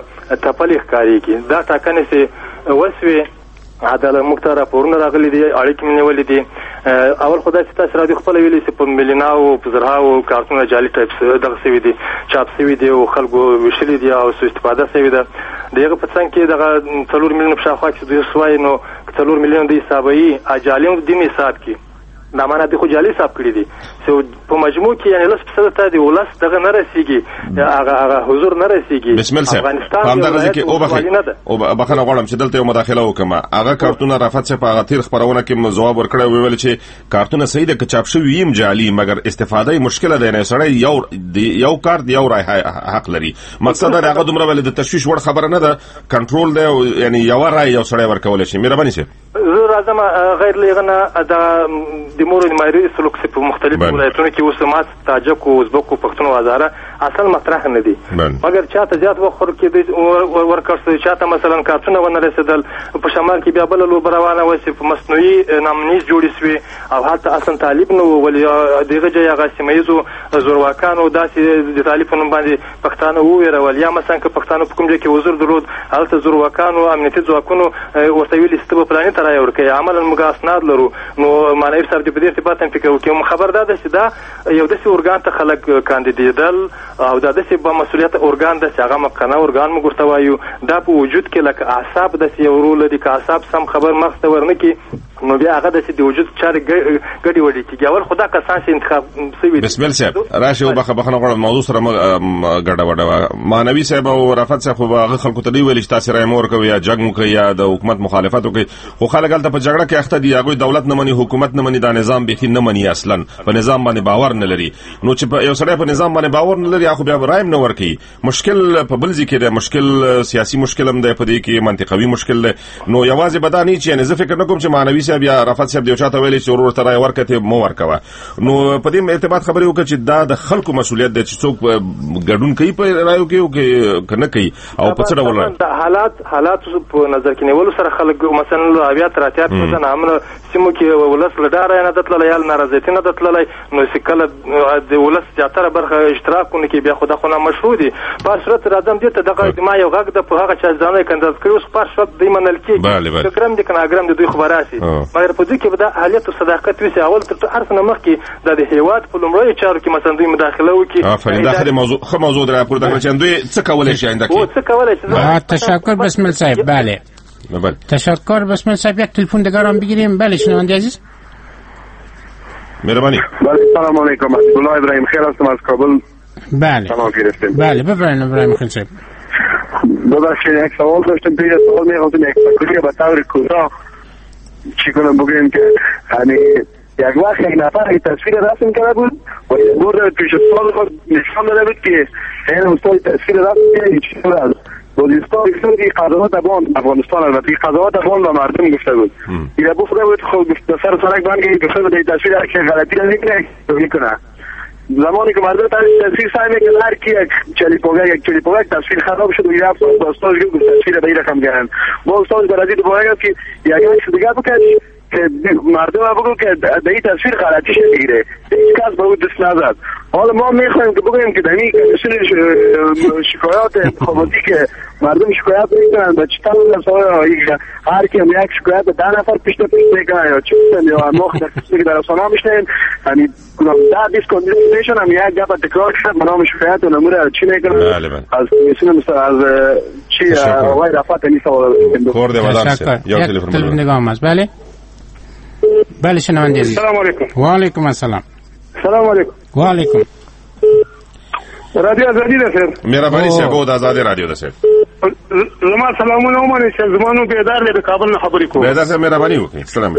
تپلې ښکارېږي. دا ټاکنې چې وسوې عدالت موږ ته راپورونه راغلي دي، اړیکې مې نیولې دي. اول خو داسې تاسو راډیو خپله ویلي چې په میلیوناو په زرهاو کارتونه جعلي ټایپ دغه سوي دي، چاپ سوي دي او خلکو ویشلي دي او سوء استفاده سوي ده. د هغه په څنګ کې دغه څلور میلیونه په شاوخوا کې دوی سوای نو څلور میلیونه د حسابوي جعلي هم دین حساب کې دا معنا د خو جعلي حساب کړي دي په مجموع کې یعنی لس فیصد ته دی ولس دغه نه رسیږي، هغه هغه حضور نه رسیږي. بسم الله افغانستان دغه کې او بخښه او بخښه غواړم چې دلته یو مداخله وکم. هغه کارتونه رافت څخه هغه تیر خبرونه کې جواب ورکړی ویل چې کارتونه صحیح ده که چاپ شوی یم جعلي مګر استفاده مشکله ده، نه سړی یو یو کارت یو رای حق لري. مقصد دا هغه دومره ول د تشویش وړ خبره نه ده، کنټرول ده یعنی یو رای یو سړی ورکول شي. مهرباني شه زه راځم غیر لغنه د د مور مایری سلوک په مختلفو ولایتونو کې اوس مات تاجک او ازبک او پښتون وزاره اصل مطرح نه دي، مګر چاته زیات وخت کې د ورکرس چاته مثلا کارتونه ونه رسیدل په شمال کې بیا بل لو بروانه وسی په مصنوعي نامنیز جوړی سوی او حتی اصلا طالب نو ولې دغه ځای هغه سیمایزو زورواکانو داسې د طالبانو باندې پښتانه وویره ولیا مثلا که پښتانه په کوم ځای کې وزیر درود هلته زورواکانو امنیتي ځواکونو ورته ویل استبه پلان ته راي ورکي عملا موږ اسناد لرو. نو معنی صاحب د دې ارتباط هم فکر وکړم خبر ده چې دا یو داسې اورګان ته خلک کاندیدیدل او دا داسې با مسؤلیت اورګان ده چې هغه مقننه اورګان موږ ورته وایو. دا په وجود کې لکه اعصاب داسې یو رول لري که اعصاب سم خبر مخ ته ورنکي نو بیا هغه داسې د وجود چارې ګډې وډې کېږي. اول خو دا کسان چې انتخاب سوي بسم الله صاحب راشه او بخښه بخښنه غواړم موضوع سره ګډه وډه معنوي صاحب او رافت صاحب خو هغه خلکو ته دی ویل چې تاسو رای مور کوي یا جګ مو کوي یا د حکومت مخالفت کوي، خو خلک هلته په جګړه کې اخته دي، هغوی دولت نه مني، حکومت نه مني، دا نظام بیخي نه مني، اصلا په نظام باندې باور نه لري. نو چې یو سړی په نظام باندې باور نه لري خو بیا رایم نه ورکوي. مشکل په بل ځای کې دی، مشکل سیاسي مشکل هم دی په دې کې، منطقوي مشکل دی. نو یوازې بدانې چې یعنې زه فکر نه کوم چې معنوي صاحب یا رفعت صاحب دیو چاته ویلي چې ورور ته رای ورکته مو ورکوه نو په دې ارتباط خبرې وکړه چې دا د خلکو مسولیت دی چې څوک ګډون کوي په رایو کې او کې کنه کوي او په څه ډول د حالات حالات په نظر کې نیول سره خلک مثلا بیا تر اتیا پرسنټ امر سیمو کې ولس لدار نه دتل یال ناراضیت نه دتل نو سکله د ولس زیاتره برخه اشتراک کوي کې بیا خدا خو نه مشروع دي په صورت راځم دې ته دغه ما یو غږ د په هغه چا ځانې کنداز کړو خو پر شپ دی منل کې ګرام دي کنه ګرام دي دوی خبراسي مګر په دې کې به د اهلیت او صداقت وسی اول تر هر څه مخ کې د هیواد په لومړی چارو کې مثلا دوی مداخله وکړي افرین داخلي موضوع خو موضوع در راپور دغه چې دوی څه کولای شي آینده کې څه کولای شي تشکر بسم الله صاحب بله بله تشکر بسم الله صاحب یک تلفن دیگر هم بگیریم بله شنونده عزیز مهربانی بله سلام علیکم عبدالله ابراهیم خیر هستم از کابل بله سلام گرفتیم بله بفرمایید ابراهیم خان صاحب ببخشید یک سوال داشتم پیش سوال می‌خواستم یک فکری به طور کوتاه چی کنم بگیم که یعنی یک وقت یک نفر یک تصویر رسم کرده بود و یک برد پیش سوال خود نشان داده بود که این استاد تصویر رسم کرده چی شده است بازیستان گفتن که قضاوت افغان افغانستان البته قضاوت افغان به مردم گفته بود این بفرمایید بود خب سر سرک بند که گفته بود این تصویر که غلطی نمیکنه میکنه زمانی که مردم تصویر سعی میکنن هر کی یک چلیپوگه یک چلیپوگه تصویر خراب شد و این رفت با استاد گفت تصویر به این رقم گرن با استاد برازیل دوباره گفت که یک یک دیگه بکن که مردم ها بگو که در این تصویر غلطیش نگیره هیچ کس به او دست نزد حالا ما میخوایم که بگویم که در این کمیسیون شکایات انتخاباتی که مردم شکایت میکنن به چطور هر کی یک شکایت به ده نفر پیش پیش میکنن یا چی یا ما در کسی که در رسانه میشنیم یعنی ده بیست کاندیدیشن هم یک گپ تکرار شد به نام شکایت و نمونه چی میکنن از کمیسیون مثل از چی آقای رفعت علی سوال کورد ودان یا تلفن نگاه است بله بله شنونده عزیز سلام علیکم و علیکم السلام سلام علیکم و علیکم رادیو آزادی ده سر مهربانی شه بود آزادی رادیو ده سر زما سلامونه ومنه چې زمانو بیدار له کابل نه خبرې کوم بیدار سره مهرباني وکړئ سلام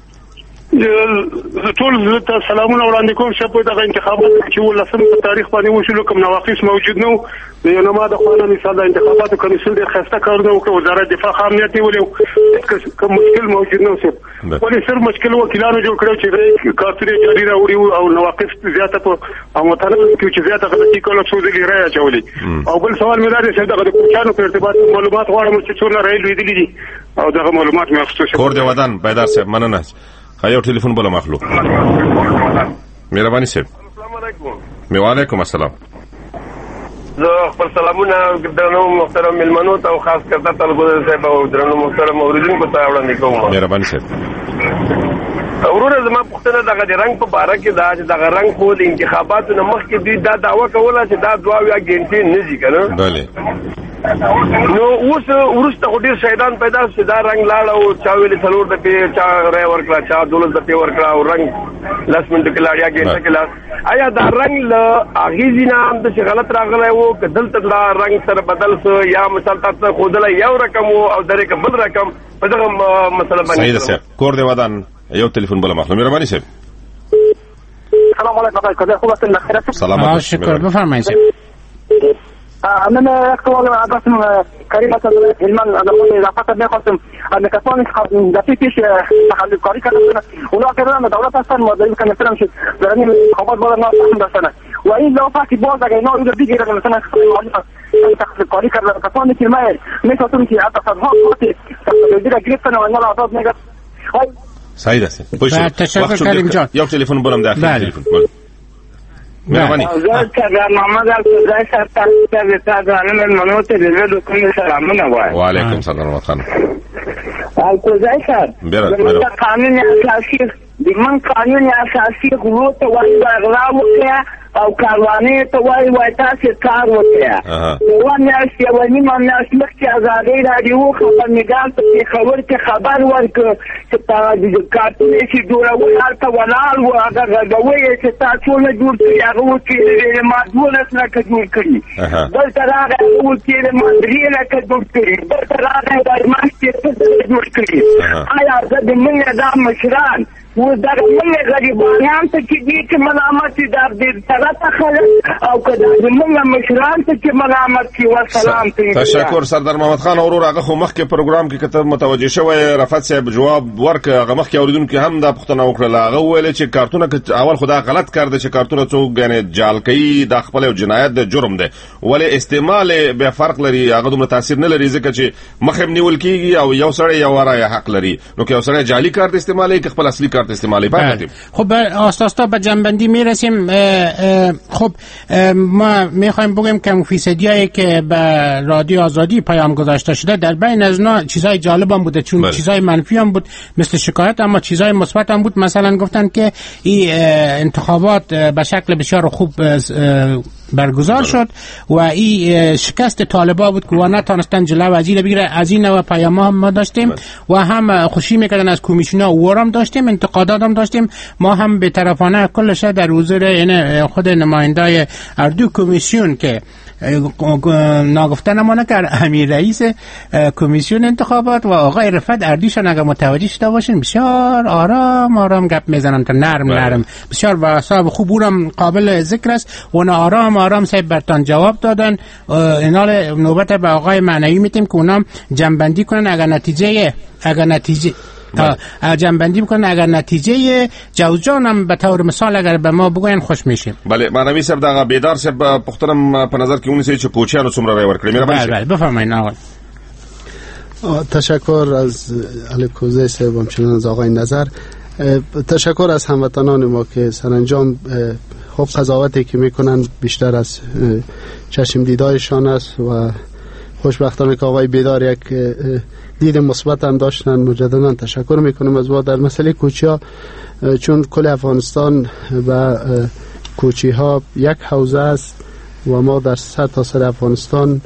ټول ته سلامونه وړاندې کوم چې په دغه انتخابات چې ولسم په تاریخ باندې وشول کوم نواقص موجود نو یو نما د خانه مثال د انتخاباتو کمیسیون د خسته کارونه وکړه وزارت دفاع امنیت ولې کوم مشکل موجود نو څه ولې سر مشکل وکیلانو جوړ کړو چې کارتونه جاری راوړي او نواقص زیاته په امتحان کې چې زیاته غلطي کوله څو ځلې راځي چولې او بل سوال مې دا چې دغه کوچانو په ارتباط معلومات غواړم چې څونه راځي لیدلې دي او دغه معلومات مې افسوس کور دی ودان بیدار صاحب مننه خیاو ټلیفون بل مخلوق مهرباني صاحب السلام علیکم می وعلیکم السلام زه خپل سلامونه درنو محترم ملمنو ته او خاص کرتا طلبه صاحب او درنو محترم اوریدونکو ته وړاندې کوم مهرباني صاحب ورور زما پښتنه دغه رنگ په باره کې دا چې دغه رنگ خو د انتخاباتو نه مخکې دوی دا دعوه کوله چې دا دوه یا ګنټې نه ځي کنه بله نو اوس ورسته خو ډیر شهیدان پیدا شي دا رنگ لاړ او چا ویلي څلور د پی چا رای ورکړه چا دولس د پی ورکړه او رنگ لاس منټ کې لاړیا ګنټه کې لاس آیا دا رنگ له اغیزینا هم د غلط راغلی وو که دلته دا رنگ سره بدل سو یا مثال تاسو خودله یو رقم او درې بل رقم په دغه مسله باندې صحیح ده کور دی ودان یو تلیفون بل مخلوق مهرباني صاحب سلام علیکم کله خوب است نخیر سلام شکر بفرمایید من اکتوال آدرسم کریم است هلمند آدرسم اضافه می‌خواستم از کسانی که دفعه پیش تخلف کاری کردن اونا کردن دولت هستن مدیر کمیسیون شد در این خبر بالا نه داشتن و این لافه که باز اگه اینا رو بگیرن مثلا تخلف کاری کردن کسانی که من می‌خواستم که حتی صدها وقتی دیگه گرفتن و اینا را آزاد نگه صحیح است تشکر کریم جان یک تلفن بولم داخل تلفن مهربانی زه کله محمد عبدالله صاحب ته د تاګانو منو ته د کوم سلامونه وایم وعلیکم سلام ورحمت او کوزای صاحب د قانون اساسي د من قانون اساسي غوړو ته وایي غلا وکړه او کاروانې ته وایي وای تاسو کار وکړه نو میاشت یو نیمه میاشت مخکې ازادي راډیو خبرنګار ته خبر کې خبر ورکړ چې د کارتونې چې جوړول هلته ولاړ و هغه غږوي چې تاسو نه جوړ کړي هغه چې ما دولت نه جوړ کړي دلته راغی چې ما درې نه جوړ کړي دلته راغی د ماشته جوړ کړي آیا د منځ د مشران و در من غریبانی هم تا که دی که ملامتی در دیر طرف خلق او که در من مشران تا که ملامتی و سلام تا تشکر سردار محمد خان اورور هغه خو مخکې پروګرام کې کته متوجه شوی رفعت صاحب جواب ورک هغه مخکې اوریدونکو هم دا پوښتنه وکړه هغه ویل چې کارتونه اول خدا غلط کړ د چې کارتونه څو غنه جال کوي د خپل جنایت د جرم ده ولې استعمال به فرق لري هغه دومره تاثیر نه لري ځکه چې مخم نیول کیږي او یو سړی یو رای حق لري نو که یو سړی جعلی کارت استعمالوي که خپل اصلي کارت استعمالوي باید خب اساسا به جنبندی میرسیم. خب ما میخوایم بگیم که فیصدیایی که به رادیو آزادی پیام گذاشته شده در بین از اینا چیزای جالب هم بوده چون چیزای منفی هم بود مثل شکایت اما چیزای مثبت هم بود. مثلا گفتن که این انتخابات به شکل بسیار خوب برگزار شد و این شکست طالبا بود که نتونستن جلو وزیر بگیره. از این نوع پیام هم ما داشتیم و هم خوشی میکردن از کمیسیون‌ها ورم داشتیم انتقادات هم داشتیم. ما هم به طرفانه کلش در حضور این خود نمایندای اردو کمیسیون که ناگفتن ما نکرد امیر رئیس کمیسیون انتخابات و آقای رفعت اردیشان اگر متوجه شده باشین بسیار آرام آرام گپ میزنن تا نرم نرم بسیار با اعصاب خوب اونم قابل ذکر است و آرام آرام صاحب برتان جواب دادن. اینال نوبت به آقای معنوی میتیم که اونام جنبندی کنن اگر نتیجه اگر نتیجه جنبندی میکنن اگر نتیجه جوزجان هم به طور مثال اگر به ما بگوین خوش میشیم. بله معنوی صاحب دا بیدار صاحب پختنم په نظر کې ونیسئ چې کوچیانو څومره رای ورکړي. بله بله بفرمایئ. آقای تشکر از الکوزه صاحب همچنان از آقای نظر. تشکر از هموطنان ما که سرانجام خب قضاوتی که میکنن بیشتر از چشم دیدایشان است و خوشبختانه که آقای بیدار یک دید مثبت هم داشتن. مجددا تشکر میکنم از ما. در مسئله کوچی ها چون کل افغانستان و کوچی ها یک حوزه است و ما در سطح تا سر افغانستان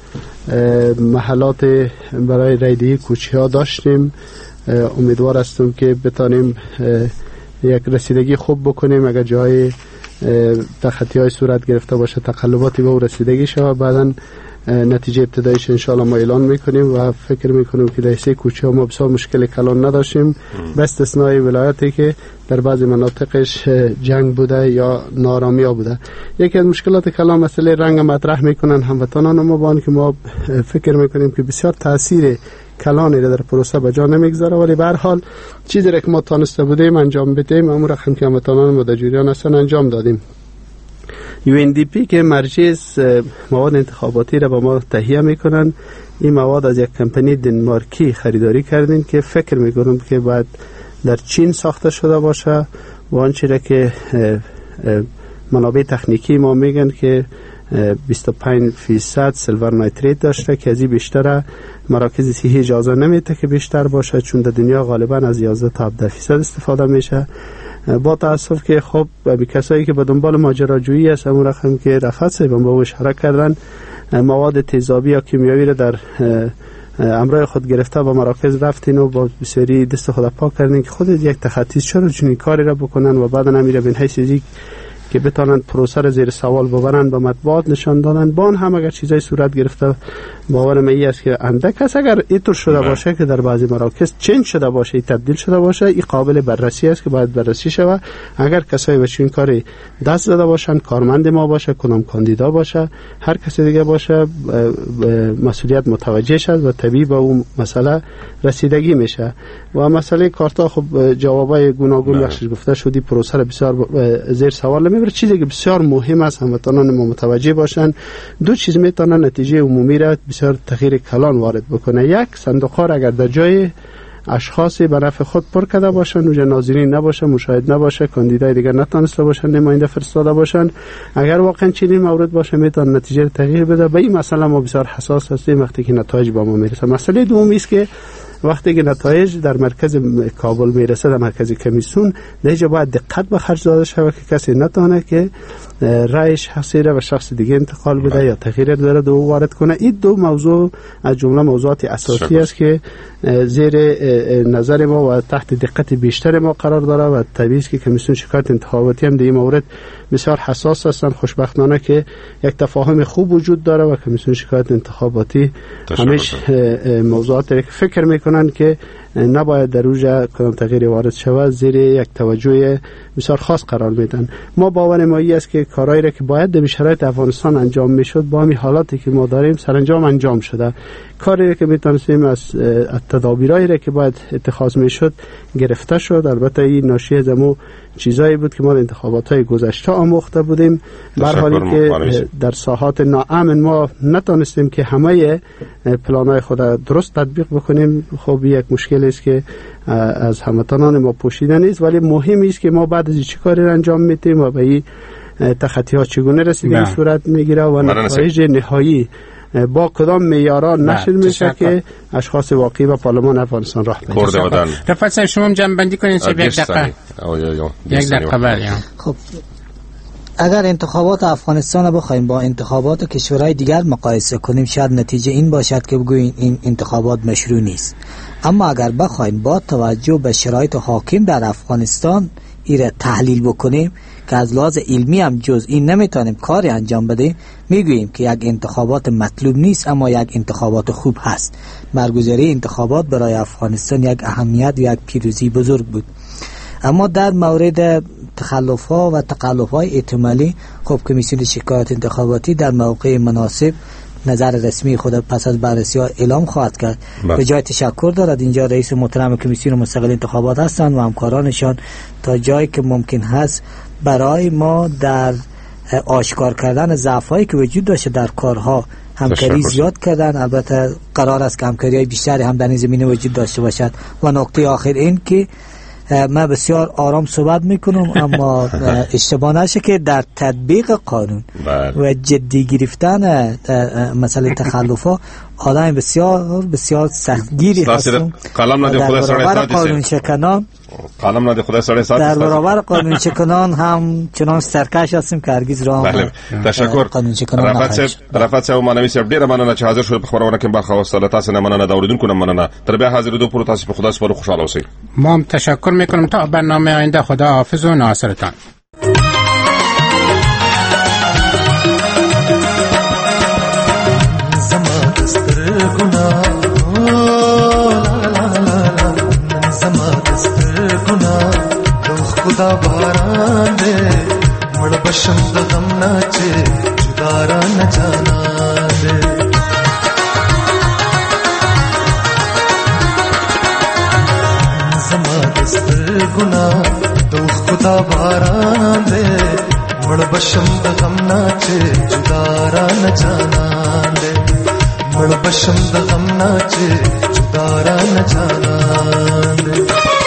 محلات برای رایدهی کوچی ها داشتیم. امیدوار هستم که بتانیم یک رسیدگی خوب بکنیم. اگر جای تخطی های صورت گرفته باشه تقلباتی به او رسیدگی شود بعداً نتیجه ابتدایش انشاءالله ما اعلان میکنیم و فکر میکنیم که در سه کوچه ها ما بسیار مشکل کلان نداشتیم به استثنای ولایتی که در بعضی مناطقش جنگ بوده یا نارامی ها بوده. یکی از مشکلات کلان مسئله رنگ مطرح میکنن هموطنان ما با آن که ما فکر میکنیم که بسیار تاثیر کلانی را در پروسه به جا نمیگذاره ولی به هر حال چیزی را که ما تانسته بودیم انجام بدیم امور رقم که هموطنان ما در جریان هستن انجام دادیم. یو ان دی پی که مرجع مواد انتخاباتی را با ما تهیه میکنن این مواد از یک کمپانی دنمارکی خریداری کردیم که فکر میکنم که باید در چین ساخته شده باشه و آنچه را که منابع تکنیکی ما میگن که بیست و پنج درصد سیلور نایتریت داشته که از این بیشتر مراکز صحی اجازه نمیده که بیشتر باشه چون در دنیا غالبا از یازده تا هفده درصد استفاده میشه. با تاسف که خب به کسایی که به دنبال ماجراجویی است همون رقم که رفعت صاحب با او اشاره کردن مواد تیزابی یا کیمیایی را در امرای خود گرفته با مراکز رفتین و با بسیاری دست خود پاک کردن که خود یک تخطیص چرا چنین کاری را بکنن و بعدا نمیره به حیث که بتانند پروسه را زیر سوال ببرند به مطبوعات نشان دادن. بان هم اگر چیزای صورت گرفته باور من است که اندک است اگر اینطور شده باشه که در بعضی مراکز چنج شده باشه تبدیل شده باشه این قابل بررسی است که باید بررسی شود. اگر کسایی به چنین کاری دست زده باشند کارمند ما باشه کدام کاندیدا باشه هر کسی دیگه باشه مسئولیت متوجه شد و طبیعی به اون مسئله رسیدگی میشه. و مسئله کارتا خب جوابای گوناگون بخشش گفته شدی پروسه را بسیار زیر سوال میبره. چیزی که بسیار مهم است هموطنان ما متوجه باشن دو چیز میتونه نتیجه عمومی را بسیار تغییر کلان وارد بکنه. یک صندوق ها اگر در جای اشخاصی به نفع خود پر کرده باشن اونجا ناظرین نباشه مشاهد نباشه کاندیدای دیگر نتونسته باشن نماینده فرستاده باشن اگر واقعا چنین مورد باشه میتونه نتیجه تغییر بده. به این مسئله ما بسیار حساس هستیم وقتی که نتایج با ما میرسه. مسئله دومی است که وقتی که نتایج در مرکز کابل میرسه در مرکز کمیسیون دیگه باید دقت به خرج داده شود که کسی نتونه که رأی شخصی را به شخص دیگه انتقال بده یا تغییر در دو وارد کنه. این دو موضوع از جمله موضوعات اساسی است که زیر نظر ما و تحت دقت بیشتر ما قرار داره و طبیعی است که کمیسیون شکایت انتخاباتی هم در این مورد بسیار حساس هستند. خوشبختانه که یک تفاهم خوب وجود داره و کمیسیون شکایت انتخاباتی همیشه موضوعاتی که فکر میکنه میکنن که نباید در اوجه کدام تغییر وارد شود زیر یک توجه بسیار خاص قرار میدن. ما باور ما این است که کارهایی را که باید در شرایط افغانستان انجام میشد با همین حالاتی که ما داریم سرانجام انجام شده. کاری که میتونستیم از تدابیرایی را که باید اتخاذ میشد گرفته شد. البته این ناشی از امو چیزایی بود که ما انتخابات های گذشته آموخته بودیم، بر حالی که در ساحات ناامن ما نتونستیم که همه پلانهای خود درست تطبیق بکنیم. خب یک مشکل است که از هموطنان ما پوشیده نیست، ولی مهم است که ما بعد از چه کاری انجام میدیم و به این تخطی‌ها چگونه رسیدیم صورت میگیره و نتایج نهایی با کدام معیاران نشر میشه که اشخاص واقعی و پارلمان افغانستان راه پیدا. رفعت شما جنبندی کنید چه یک دقیقه یک دقیقه بعد. خب اگر انتخابات افغانستان رو بخوایم با انتخابات کشورهای دیگر مقایسه کنیم شاید نتیجه این باشد که بگوییم این انتخابات مشروع نیست، اما اگر بخوایم با توجه به شرایط حاکم در افغانستان این تحلیل بکنیم که از لحاظ علمی هم جز این نمیتونیم کاری انجام بدیم، میگوییم که یک انتخابات مطلوب نیست اما یک انتخابات خوب هست. برگزاری انتخابات برای افغانستان یک اهمیت و یک پیروزی بزرگ بود. اما در مورد تخلف‌ها و تقلب‌های احتمالی خب کمیسیون شکایات انتخاباتی در موقع مناسب نظر رسمی خود پس از بررسی ها اعلام خواهد کرد. به جای تشکر دارد اینجا رئیس محترم کمیسیون مستقل انتخابات هستند و همکارانشان تا جایی که ممکن هست برای ما در آشکار کردن ضعف‌هایی که وجود داشته در کارها همکاری زیاد کردن. البته قرار است که همکاری‌های بیشتری هم در این زمینه وجود داشته باشد. و نکته آخر این که من بسیار آرام صحبت میکنم اما اشتباه نشه که در تطبیق قانون و جدی گرفتن مسئله تخلف‌ها آدم بسیار بسیار سختگیری هستم. قلم نده خدا سر قانون شکنان قلم نده خدا سر سر در برابر قانون شکنان هم چنان سرکش هستیم که هرگز راه تشکر رفعت رفعت صاحب مانوي صاحب ډیر مننه چې حاضر شو په خبرونه کې برخه واخیستله. تاسو نه مننه دا اوریدونکو نه مننه. تر بیا حاضر دو پرو تاسو په خدا سپارو خوشاله اوسئ. ما هم تشکر میکنم. تا برنامه آینده خدا حافظ و ناصرتان. خدا باران دے مڑ بشم د غم ناچے جدارا نہ جانا دے زما دستر گناہ تو خدا باران دے مڑ بشم د غم ناچے جدارا نہ جانا دے مڑ بشم د غم ناچے جدارا نہ جانا دے